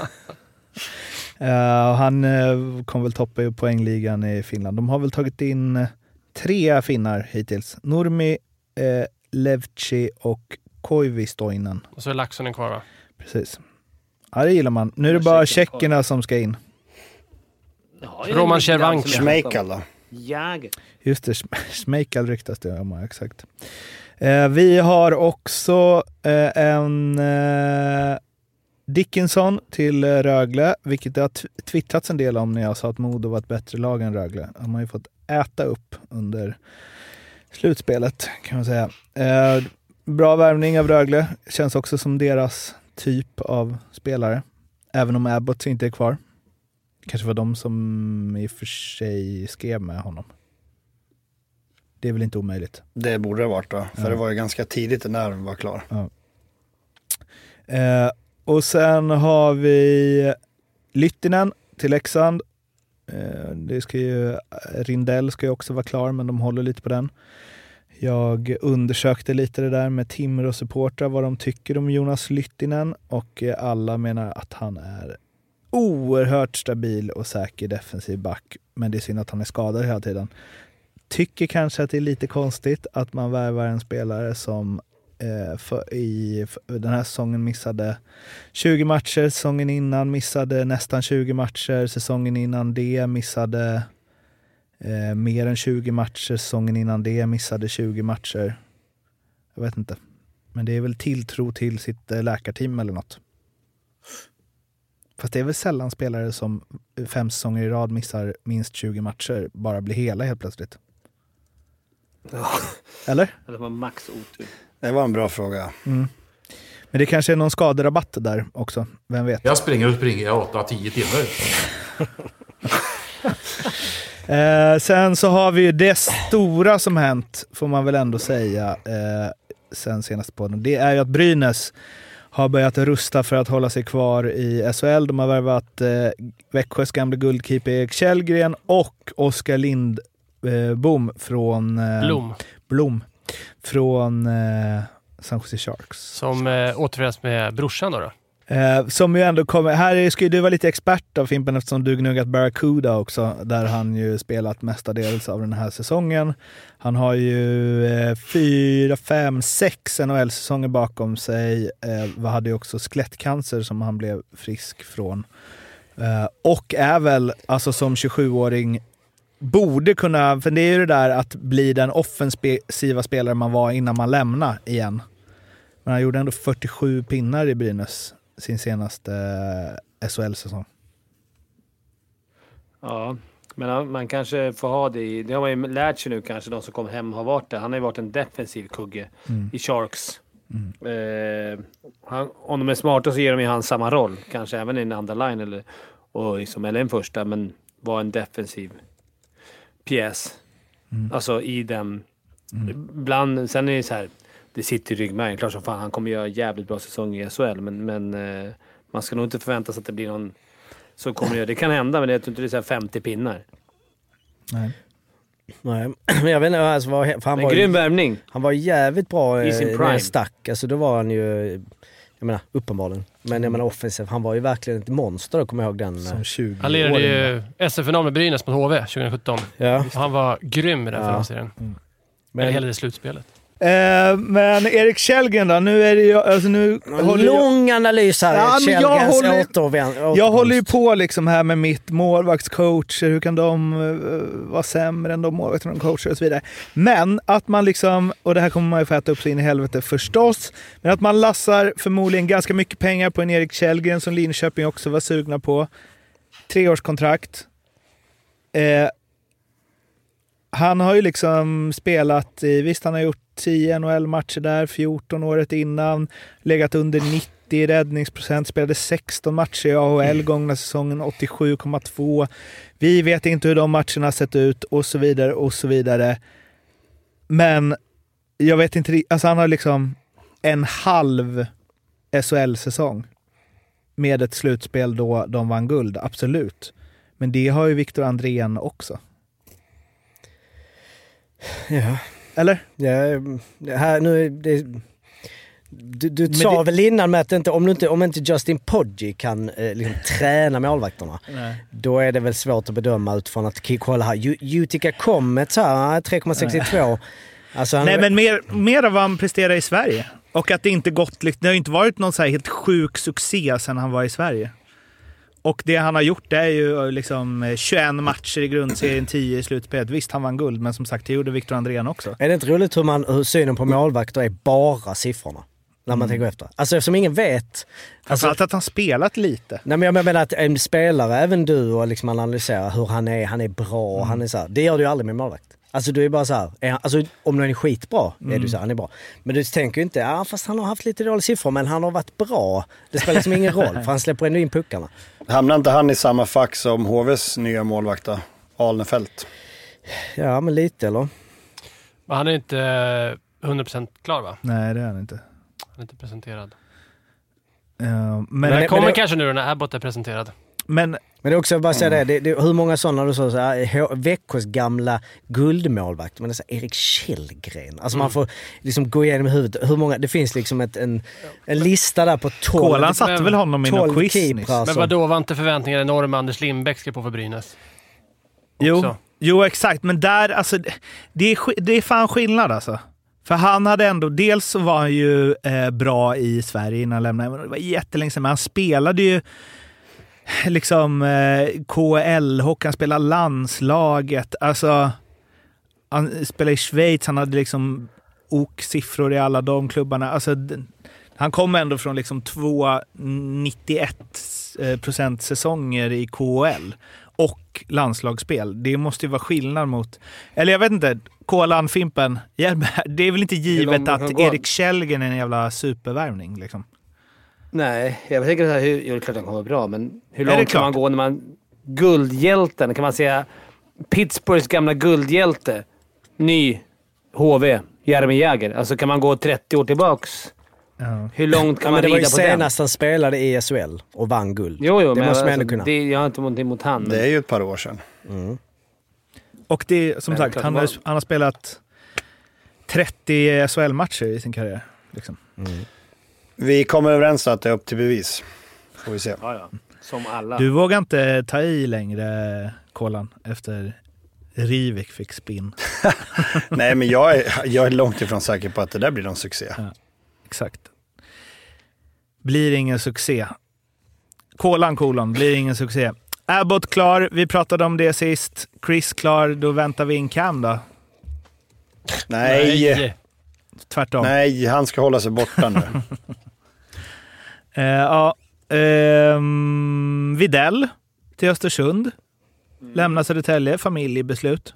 uh, han uh, kom väl toppa i poängligan i Finland. De har väl tagit in uh, tre finnar hittills. Nurmi, uh, Levci och Koivistoinen. Och så är Laxonen kvar, va? Precis. Ja, det gillar man. Nu är det bara tjeckerna som ska in. Ja, Roman Cervanka. Schmeichel då? Jag. Just det, Schmeichel ryktas det om, exakt. Eh, vi har också eh, en eh, Dickinson till eh, Rögle, vilket det har t- twittrats en del om när jag sa att Modo var ett bättre lag än Rögle. De har ju fått äta upp under slutspelet, kan man säga. Eh, bra värvning av Rögle. Känns också som deras typ av spelare. Även om Abbott inte är kvar. Kanske var de som i och för sig skrev med honom. Det är väl inte omöjligt. Det borde det ha varit då. För ja. det var ju ganska tidigt när den var klar. Ja. Eh, och sen har vi Lyttinen till Leksand. Eh, det ska ju, Rindell ska ju också vara klar, men de håller lite på den. Jag undersökte lite det där med Timrå supportrar, vad de tycker om Jonas Lyttinen, och alla menar att han är oerhört stabil och säker defensiv back, men det är synd att han är skadad hela tiden. Tycker kanske att det är lite konstigt att man värvar en spelare som eh, för, i för, den här säsongen missade tjugo matcher, säsongen innan missade nästan tjugo matcher, säsongen innan det missade eh, mer än tjugo matcher, säsongen innan det missade tjugo matcher. Jag vet inte. Men det är väl tilltro till sitt eh, läkarteam eller något. Fast det är väl sällan spelare som fem säsonger i rad missar minst tjugo matcher bara blir hela helt plötsligt. Ja. Eller? Det var max otur. Det var en bra fråga. Mm. Men det kanske är någon skaderabatt där också. Vem vet? Jag springer och springer i åtta tio timmar. eh, sen så har vi ju det stora som hänt, får man väl ändå säga, eh, sen senast på den. Det är ju att Brynäs har börjat rusta för att hålla sig kvar i S H L. De har värvat eh, Växjös gamla guldkeeper Erik Källgren och Oskar Lindbom från eh, Blom. Blom från eh, San Jose Sharks. Som eh, återförenas med brorsan då? då? Eh, som ju ändå kommer, här ska ju du vara lite expert av Fimpen, eftersom du gnuggat Barracuda också, där han ju spelat mestadels av den här säsongen. Han har ju eh, fyra, fem, sex N H L-säsonger bakom sig. Eh, vad hade ju också skelettcancer som han blev frisk från. Eh, och är väl, alltså som tjugosjuåring, borde kunna, för det är ju det där att bli den offensiva spelare man var innan man lämnade igen. Men han gjorde ändå fyrtiosju pinnar i Brynäs sin senaste S H L-säsong. Ja, men man kanske får ha det i... Det har man ju lärt sig nu kanske, de som kom hem har varit där. Han har ju varit en defensiv kugge mm. i Sharks. Mm. Eh, han, om de är smarta så ger de ju han samma roll. Kanske även i en andra line eller, och liksom, eller en första, men var en defensiv pjäs. Mm. Alltså i den... Mm. Bland, sen är det så här... Det sitter i ryggmärgen. Klart som fan, han kommer göra jävligt bra säsong i S H L. Men, men eh, man ska nog inte förvänta sig att det blir någon... Så kommer det, det kan hända, men det är inte det är så här femtio pinnar. Nej. Nej, men jag vet inte, alltså, var, för han men var grym värvning. Han var jävligt bra i sin när prime. jag stack. Alltså då var han ju, jag menar, uppenbarligen. Men jag menar offensiv, han var ju verkligen ett monster, då kommer jag ihåg den. Som tjugo han lirade ju S M-final med Brynäs mot H V tjugosjutton. Ja. Han var grym i den ja. serien. Mm. Men hela det slutspelet. Eh, men Erik Källgren då, nu är det ju... Alltså nu lång analys här. Ja, men jag håller, återvänd, jag håller ju på liksom här med mitt målvaktscoacher, hur kan de uh, vara sämre än de målvakterna de coacher och så vidare. Men att man liksom, och det här kommer man ju få äta upp sig in i helvete förstås, men att man lassar förmodligen ganska mycket pengar på en Erik Källgren som Linköping också var sugna på. Treårskontrakt. Eh, han har ju liksom spelat i, visst han har gjort tio N H L-matcher där, fjorton året innan, legat under nittio räddningsprocent, spelade sexton matcher i A H L gångna säsongen, åttiosju komma två. Vi vet inte hur de matcherna sett ut och så vidare och så vidare. Men jag vet inte, alltså han har liksom en halv S H L-säsong med ett slutspel då de vann guld, absolut. Men det har ju Victor Andrén också. Ja. Eller? Ja, det här nu är det... Du, du sa det... väl innan med att inte, om, du inte, om inte Justin Poggi kan eh, liksom, träna målvakterna, Nej. då är det väl svårt att bedöma utifrån att kolla här. Utica Comets här, tre komma sextiotvå. Alltså, han... Nej, men mer, mer av vad han presterar i Sverige. Och att det inte gått, det har inte varit någon så här helt sjuk succé sedan han var i Sverige. Och det han har gjort, det är ju liksom tjugoett matcher i grundserien, tio i slutspelet. Visst, han vann guld, men som sagt, det gjorde Victor Andrén också. Är det inte roligt hur, man, hur synen på målvakter är bara siffrorna? När man mm. tänker efter. Alltså eftersom ingen vet... Alltså att, att han spelat lite. Nej, men jag menar att en spelare, även du, och liksom analyserar hur han är, han är bra, mm. han är så här. Det gör du ju aldrig med målvakt. Alltså du är bara så här, är han, alltså om du är skitbra mm. är du så här, han är bra. Men du tänker ju inte, ja fast han har haft lite dåliga siffror, men han har varit bra. Det spelar liksom ingen roll, för han släpper ändå in puckarna. Hamnar inte han i samma fack som H V:s nya målvakta, Alnefelt? Ja, men lite eller? Men han är inte hundra procent klar, va? Nej, det är han inte. Han är inte presenterad. Uh, men, men det kommer men det, kanske nu när Abbott är presenterad. Men, men det är också bara att säga mm. det, det, det, hur många sådana du sa så här, Växjös gamla guldmålvakt, men det är så här, Erik Källgren. Alltså mm. man får liksom gå igenom huvudet. Hur många, det finns liksom ett, en, en lista där på tolv. Kolan satte väl honom i någon quiz. Keeper, men vadå, var inte förväntningar enorma Anders Lindbäck ska på för Brynäs? Jo, jo, exakt. Men där, alltså, det är, det är fan skillnad alltså. För han hade ändå, dels så var han ju eh, bra i Sverige innan han lämnade. Det var jättelänge sedan, men han spelade ju liksom eh, K L-hockey, han spelade landslaget. Alltså, han spelade i Schweiz, han hade liksom ok-siffror i alla de klubbarna. Alltså, d- han kom ändå från liksom två nittioett procent säsonger i K L och landslagsspel. Det måste ju vara skillnad mot, eller jag vet inte, Kolan-Fimpen, det är väl inte givet de, att Erik Källgren är en jävla supervärvning liksom. Nej, jag tänker så här, hur, jo, det är klart att han kommer bra, men hur långt kan man gå när man, guldhjälten, kan man säga Pittsburghs gamla guldhjälte, ny H V, Jaromir Jagr, alltså kan man gå trettio år tillbaks? Ja. Hur långt kan ja, man rida på den? Det var ju senast han spelade i S H L och vann guld. Jo, jo, det men måste man alltså, ändå kunna. Det, jag har inte någonting mot han. Men... Det är ju ett par år sedan. Mm. Och det, som men, sagt, han har, han har spelat trettio S H L-matcher i sin karriär. Liksom. Mm. Vi kommer överens att det är upp till bevis. Får vi se. Ja, ja. Som alla. Du vågar inte ta i längre, Kolan, efter Rivik fick spinn. Nej, men jag är, jag är långt ifrån säker på att det där blir någon succé. Ja, exakt. Blir ingen succé. Kolan, kolon, blir ingen succé. Abbott klar, vi pratade om det sist. Chris klar, då väntar vi in Cam då. Nej. Nej. Tvärtom. Nej, han ska hålla sig borta nu. uh, ja, uh, Videll till Östersund. Mm. Lämnar Södertälje, familjebeslut.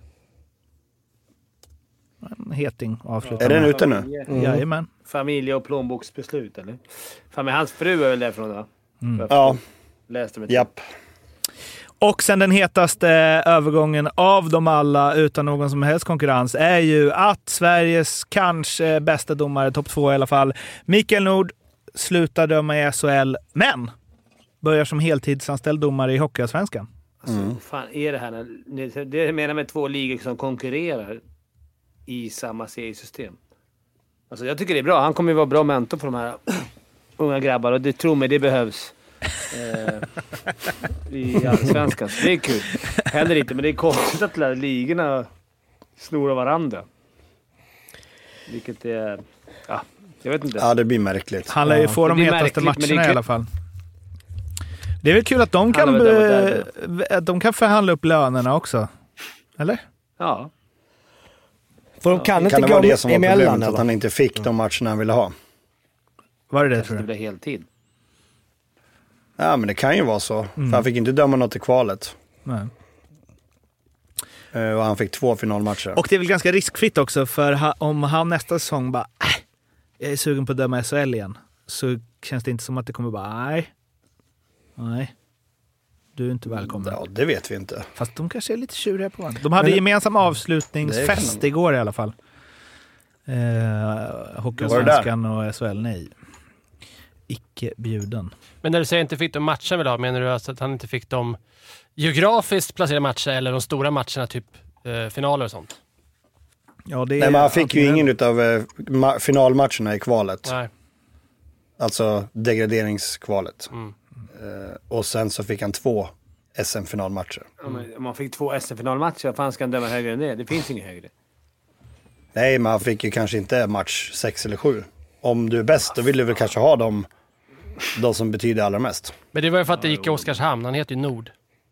Heting avslutar. Är den ute nu? Mm. Jajamän. Familje- och plånboksbeslut, eller? Fan, men hans fru är väl därifrån då? Mm. Ja. Läste mig. Japp. Och sen den hetaste övergången av dem alla utan någon som helst konkurrens är ju att Sveriges kanske bästa domare, topp två i alla fall, Mikael Nord, slutar döma i S H L, men börjar som heltidsanställd domare i Hockeyallsvenskan. Alltså, mm. fan är det här? När, det jag menar med två ligor som konkurrerar i samma seriesystem. Alltså jag tycker det är bra. Han kommer ju vara bra mentor för de här unga grabbar och det tror mig, det behövs. eh, i allsvenskan. Det är kul. Händer inte, men det är konstigt att lära ligorna snor varandra. Vilket är... Ja, jag vet inte. Ja, det blir märkligt. Han lär ju få de hetaste matcherna i alla fall. Det är väl kul att de kan, be, att de kan förhandla upp lönerna också. Eller? Ja. För de kan ja. inte kan det gå vara det som var emellan, problemet, eller? Att han inte fick de matcherna han ville ha. Var det det, tror du? Det blev heltid. Ja, men det kan ju vara så. Mm. För han fick inte döma något i kvalet. Nej. Uh, och han fick två finalmatcher. Och det är väl ganska riskfritt också, för ha, om han nästa säsong bara äh, jag är sugen på att döma S H L igen, så känns det inte som att det kommer bara nej. Nej. Du är inte välkommen. Ja, det vet vi inte. Fast de kanske är lite tjuriga på varandra. De hade men, gemensam avslutningsfest igår i alla fall. Eh, Hockeyallsvenskan och S H L, nej. Icke bjuden. Men när du säger inte fick de matchen vill ha, menar du alltså att han inte fick de geografiskt placerade matcher eller de stora matcherna, typ eh, finaler och sånt? Ja, det är Nej, man fick ju ingen utav eh, ma- finalmatcherna i kvalet. Nej. Alltså degraderingskvalet. Mm. Eh, och sen så fick han två S M-finalmatcher. Om man fick två S M-finalmatcher, vad fan ska han döma högre än det? Det finns inget högre. Nej, man fick ju kanske inte match sex eller sju. Om du är bäst, då vill du väl kanske ha dem, de som betyder allra mest. Men det var ju för att det gick i Oskarshamn. Han heter ju Nord.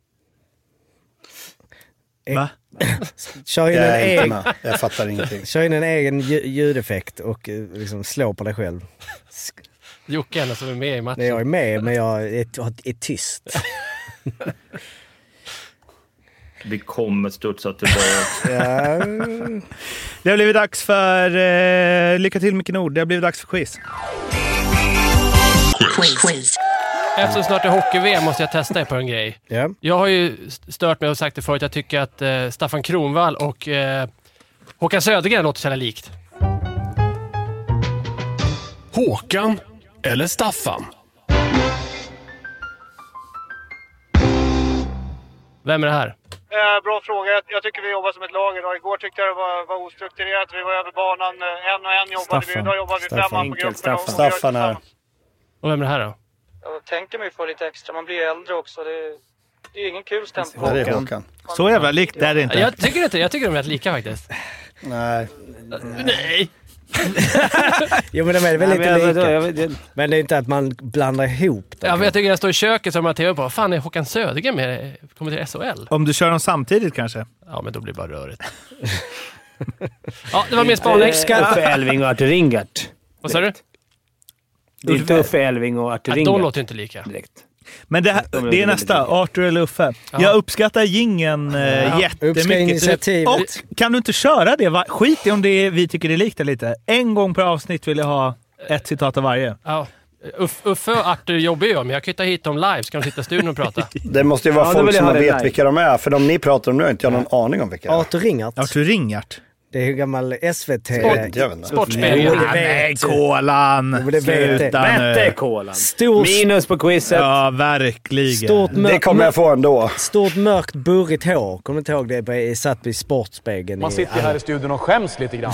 Va? Kör in Jag en är inte egen, med. Jag fattar ingenting. kör in en egen lju- ljudeffekt och eh, liksom slå på dig själv. Jocke är ändå som är med i matchen. Nej, jag är med, men jag är, är tyst. Vi kommer studsa tillbaka. Ja. Det har blivit dags för... Eh, lycka till Micke Nord. Det har blivit dags för quiz. Quiz. Quiz. Eftersom snart är hockey-V M måste jag testa er på en grej. Ja. Jag har ju stört mig och sagt det förut. Jag tycker att eh, Staffan Kronwall och eh, Håkan Södergren låter känna likt. Håkan eller Staffan? Vem är det här? Eh, bra fråga. Jag, jag tycker vi jobbar som ett lag idag. Igår tyckte jag det var, var ostrukturerat. Vi var över banan. Eh, en och en jobbade Staffan. vi. Idag jobbar vi Staffan. fem man på Enkelt, gruppen. Staffan. Och, och vi gör Staffan här. tillsammans. Och vem är det här då? Jag tänker mig få lite extra. Man blir äldre också. Det, det är ingen kul stämning. Ja, det är Håkan. Så jävla likt är det inte. Jag tycker inte. Jag tycker de är rätt lika faktiskt. Nej. Nej. Jo, men de är väl Nej, lite men jag- lika. jag- jag- Men det är inte att man blandar ihop det. Ja, men jag tycker jag står i köket som jag tv på. Vad fan är Håkan Södergren med? Kommer till S H L? Om du kör dem samtidigt kanske? Ja, men då blir det bara rörigt. Ja, det var mer spaning. Uffe Elving och Artur Ringart. Vad sa du? Det är inte Uffe Elving och Artur Ja, Ringart. de låter inte lika. Direkt. Men det, här, De är det är väldigt nästa, lika. Arthur eller Uffe. Ja. Jag uppskattar jingeln eh, Ja. Uppskattar jättemycket. initiativet. Och kan du inte köra det? Va? Skit i om det är, vi tycker det är likt eller lite. En gång per avsnitt vill jag ha ett citat av varje. Ja. Uff, Uffe och Artur jobbar ju, men jag kan ju ta hit dem live så kan de sitta i studion och prata. Det måste ju vara Ja, då folk vill jag som ha man det vet live. vilka de är. För de ni pratar om nu har inte jag någon aning om vilka det är. Artur Ringart. Arthur Ringart. Det är ju gammal S V T. Sport. Jag vet inte. Sportspegeln. Jo, det Nej, vet kolan! Jo, det vet Sluta jag. nu. Vette kolan. Stor, Minus på quizet. Ja, verkligen. stort, Det mörkt, kommer jag få ändå. stort mörkt burrigt hår. Kommer inte ihåg det? Jag satt vid Sportspegeln Man i sitter ju här i studion och skäms lite grann.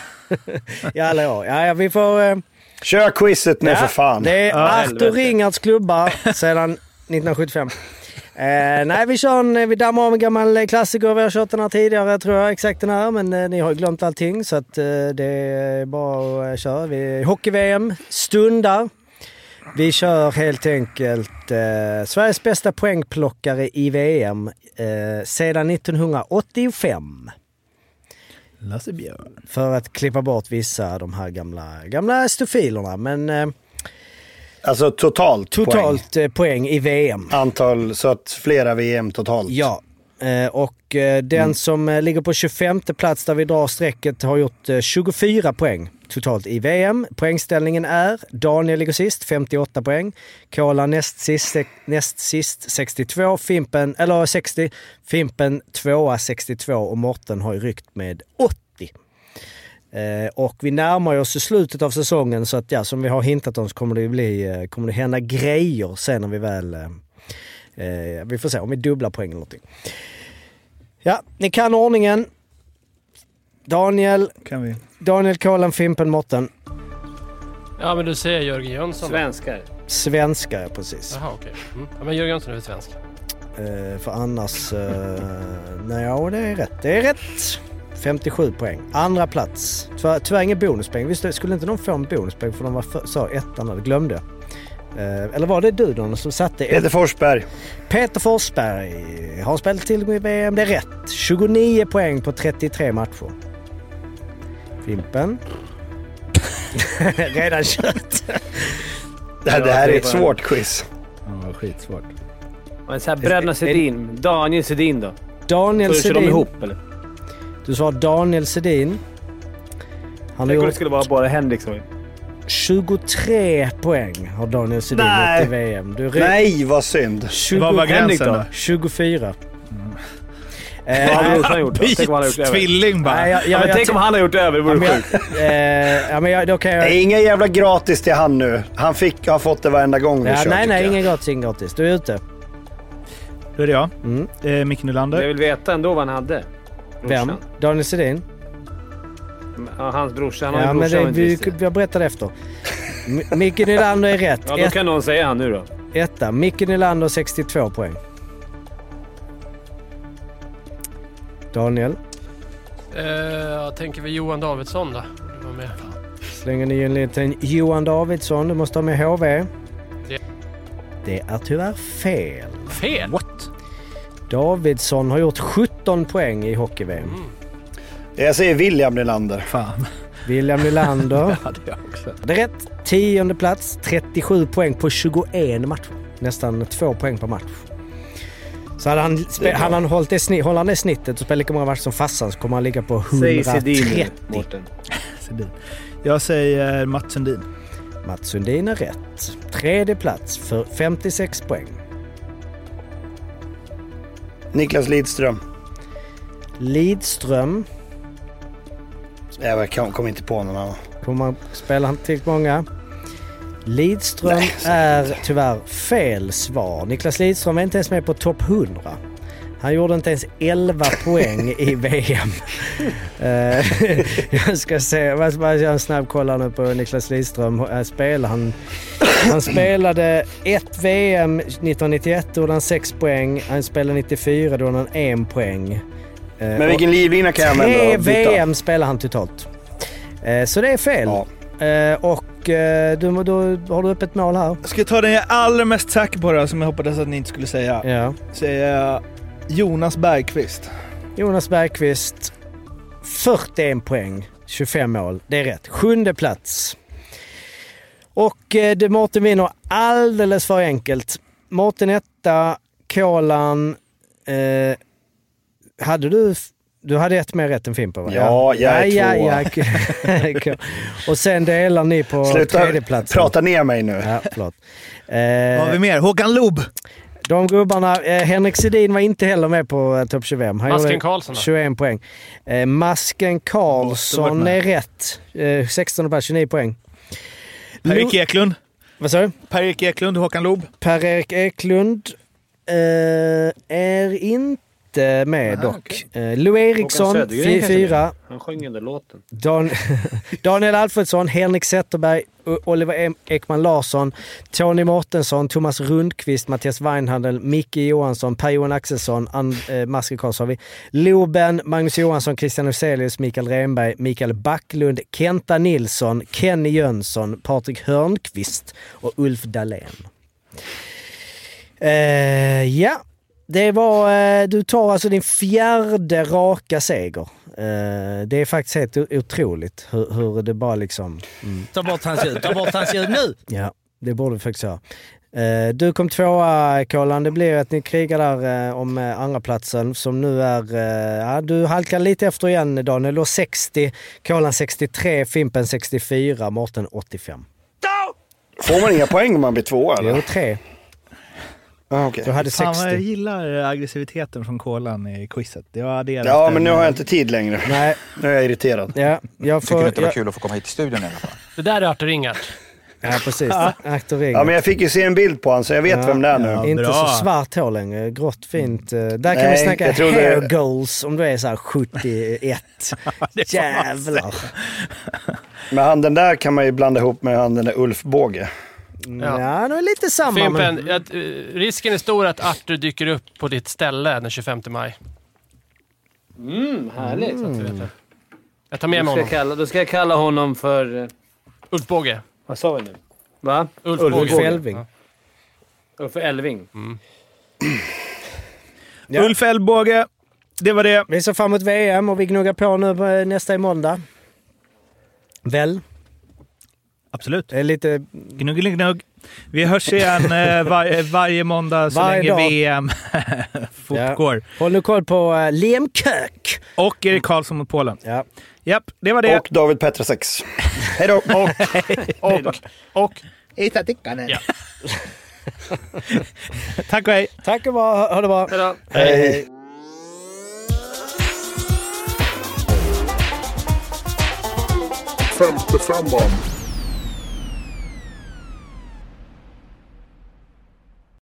i alla år. Ja, ja, vi får... Eh, Kör quizet nu ja, för fan. Det är Ja, Artur helvete. Ringarts klubbar sedan nittonhundrasjuttiofem. Eh, nej, vi kör en, vi dammar av en gammal klassiker. Vi har kört den här tidigare, tror jag, exakt den här. Men eh, ni har ju glömt allting, så att, eh, det är bara att eh, köra. Vi hockey-V M stundar. Vi kör helt enkelt eh, Sveriges bästa poängplockare i V M eh, sedan nittonhundraåttiofem. Lasse Björn. För att klippa bort vissa av de här gamla, gamla stofilerna. Men eh, Alltså totalt, totalt poäng. eh, poäng i V M. Antal, så att flera V M totalt. Ja, eh, och eh, den Mm. som eh, ligger på tjugofemte plats där vi drar strecket har gjort eh, tjugofyra poäng totalt i V M. Poängställningen är Daniel ligger sist, femtioåtta poäng. Kola näst sist, näst sist sextiotvå, Fimpen, eller sextio, Fimpen tvåa sextiotvå och Morten har ju ryckt med åttio. Eh, och vi närmar oss i slutet av säsongen, så att ja, som vi har hintat om så kommer det bli, eh, kommer det hända grejer sen när vi väl... Eh, eh, vi får se om vi dubblar poäng eller någonting. Ja, ni kan ordningen. Daniel, Kan vi? Daniel Kolan, Fimpen, Morten. Ja, men du säger Jörgen Jönsson. Svenskar. Svenskar, ja, precis. Jaha, okej. Mm. Ja, men Jörgen Jönsson är väl svensk? Eh, för annars... Eh, nej, ja, det är rätt. Det är rätt. femtiosju poäng. Andra plats. Tyvärr, tyvärr ingen bonuspoäng. Visst, skulle inte de få en bonuspoäng för de var för, så ettan där? Glömde jag. Eh, eller var det du då som satte... Peter Forsberg. Peter Forsberg har spelat till med V M. Det är rätt. tjugonio poäng på trettiotre matcher. Fimpen. Redan kört. Det här, det här är ett svårt quiz. Ja, skitsvårt. Men så här, bröderna Sedin. Daniel Sedin då? Daniel Så kör de Sedin. ihop eller? Du sa Daniel Sedin. Han har Jag gjort det skulle vara bara Henriksson. tjugotre poäng har Daniel Sedin Nej. gjort i V M. Du Nej, vad synd. tjugo, Vad var gränsen då? tjugofyra. Vad hade Olsson gjort då? Tänk om han hade gjort över. Tvilling bara. Nej, jag, jag, Ja, men jag, tänk om han har gjort över, det ja, vore men jag, sjukt. eh, ja, men jag, då kan jag... Det är inga jävla gratis till han nu. Han fick, har fått det varenda gång vi Ja, kör. nej, tycker nej, jag. ingen gratis, ingen gratis. Du är ute. Då är det jag. Mm. Eh, Micke Nylander. Jag vill veta ändå vad han hade. Vem? Brorsan. Daniel Sedin? Ja, hans brorsa. Han har Ja, en men brorsa. det, och en vi, Christer. jag berättar efter. M- Micke Nylander är rätt. Ja, då kan någon säga han nu då. Etta. Micke Nylander sextiotvå poäng. Daniel? Uh, jag tänker vi Johan Davidsson då. Du var med. Slänger ni en liten Johan Davidsson. Du måste ha med H V. Det, det är tyvärr fel. Fel? What? Davidsson har gjort sjutton poäng i hockey-V M. Mm. Jag säger William Nylander. Fan. William Nylander. Ja, det är också. Det är rätt. Tionde plats. trettiosju poäng på tjugoen matcher. Nästan två poäng per match. Så hade han, spe, hade han hållit det, snitt, håller han det snittet och spelar lika många matcher som Fassan så kommer han ligga på hundratrettio. Sedin. Jag säger Mats Sundin. Mats Sundin är rätt. Tredje plats för femtiosex poäng. Niklas Lidström. Lidström. Jag kommer inte på någon annan. Kommer man spela han till många? Lidström Nej, är tyvärr fel svar. Niklas Lidström är inte ens med på topp hundra. Han gjorde inte ens elva poäng i V M. uh, jag ska se, jag ska bara göra en snabb kolla nu på Niklas Lidström. Uh, spelade han, han spelade ett V M nittonhundranittioett, då hade han sex poäng. Han spelade nittiofyra, då hade han en poäng. Uh, Men vilken livlina kan jag använda? Tre V M spelar han totalt. Uh, så det är fel. Ja. Uh, och uh, du, då har du upp ett mål här. Jag ska ta den jag är allra mest säker på då, som jag hoppades att ni inte skulle säga. Ja. Säga Jonas Bergqvist. Jonas Bergqvist, fyrtioen poäng, tjugofem mål. Det är rätt. Sjunde plats. Och uh, det Mårten vinner alldeles för enkelt. Mårten etta, Kolan. Uh, hade du... Du hade ett mer rätt än Fimpa, va? Ja, jag är ja, två. Ja, ja. Och sen delar ni på Sluta tredjeplatsen. prata ner mig nu. Ja, förlåt. Eh, Vad har vi mer? Håkan Loob. De gubbarna, eh, Henrik Sedin var inte heller med på eh, topp tjugofem. Han Masken Karlsson då? tjugoen poäng. Eh, Masken Karlsson är rätt. Eh, sexton plats, tjugonio poäng. Per-Erik Eklund. Vad sa du? Per-Erik Eklund, Håkan Loob. Per-Erik Eklund eh, är inte med. Aha, dock. Okay. Uh, Lou Eriksson, fyra. Han sjöng den där låten. Dan- Daniel Alfredsson, Henrik Zetterberg, Oliver Ekman Larsson, Tony Mårtensson, Thomas Rundqvist, Mattias Weinhandel, Micke Johansson, Per-Johan Axelsson, And- äh, Maske Karlsson har vi. Loben, Magnus Johansson, Christian Huselius, Mikael Renberg, Mikael Backlund, Kenta Nilsson, Kenny Jönsson, Patrik Hörnqvist och Ulf Dahlén. Uh, ja. Det var, du tar alltså din fjärde raka seger. Det är faktiskt helt otroligt hur, hur det bara liksom... Mm. Ta bort hans ljud, ta bort hans ljud nu! Ja, det borde vi faktiskt göra. Du kom tvåa, Kolan. Det blir att ni krigar där om andra platsen som nu är... Ja, du halkar lite efter igen, Daniel. Du har sextio, Kolan sextiotre, Fimpen sextiofyra, Mårten åttiofem. Får man inga poäng om man blir tvåa? Jo, tre. Ah, okay. Du hade Fan, sextio. jag gillar aggressiviteten från Kolan i quizet. Det var ja, men nu har jag inte tid längre. Nej. Nu är jag irriterad. Ja, jag får, tycker inte det var jag... kul att få komma hit till studion i alla fall. Det där är Artur Ringart. Ja, precis. Artur Ringart. Ja, men jag fick ju se en bild på han så jag vet ja, vem det är nu. Ja, inte bra. Så svart hår längre. Grått, fint. Där Nej, kan vi snacka hair det... goals om du är så här sjuttioett. Jävlar. Men han den där kan man ju blanda ihop med han den där Ulf Båge. Ja, ja det är lite samma. Fimpen, men... att, uh, risken är stor att Artur dyker upp på ditt ställe den tjugofemte maj. Mm, härligt. Mm. Jag tar med mig honom. Kalla, då ska jag kalla honom för... Uh... Ulf Båge. Vad sa vi nu? Va? Ulf, Ulf Båge. Elving. Ja. Ulf Elving. Mm. Ja. Ulf Elbåge. Det var det. Vi ser fram emot V M och vi gnuggar på nu på nästa i måndag. Väl? Absolut. Det är lite... Gnugg, gnugg, gnugg. Vi hörs igen eh, var, varje måndag så varje länge dag. V M fortgår. Ja. Håll nu koll på uh, Liam Kök. Och Erik Karlsson mot Polen. Ja. Japp, det var det. Och David Petrasex. Hej då. Och... och... och... Ita Tikkanen. Ja. Tack och hej. Tack och bra. Ha det bra. Hej då. Hej. hej. femtiofem band.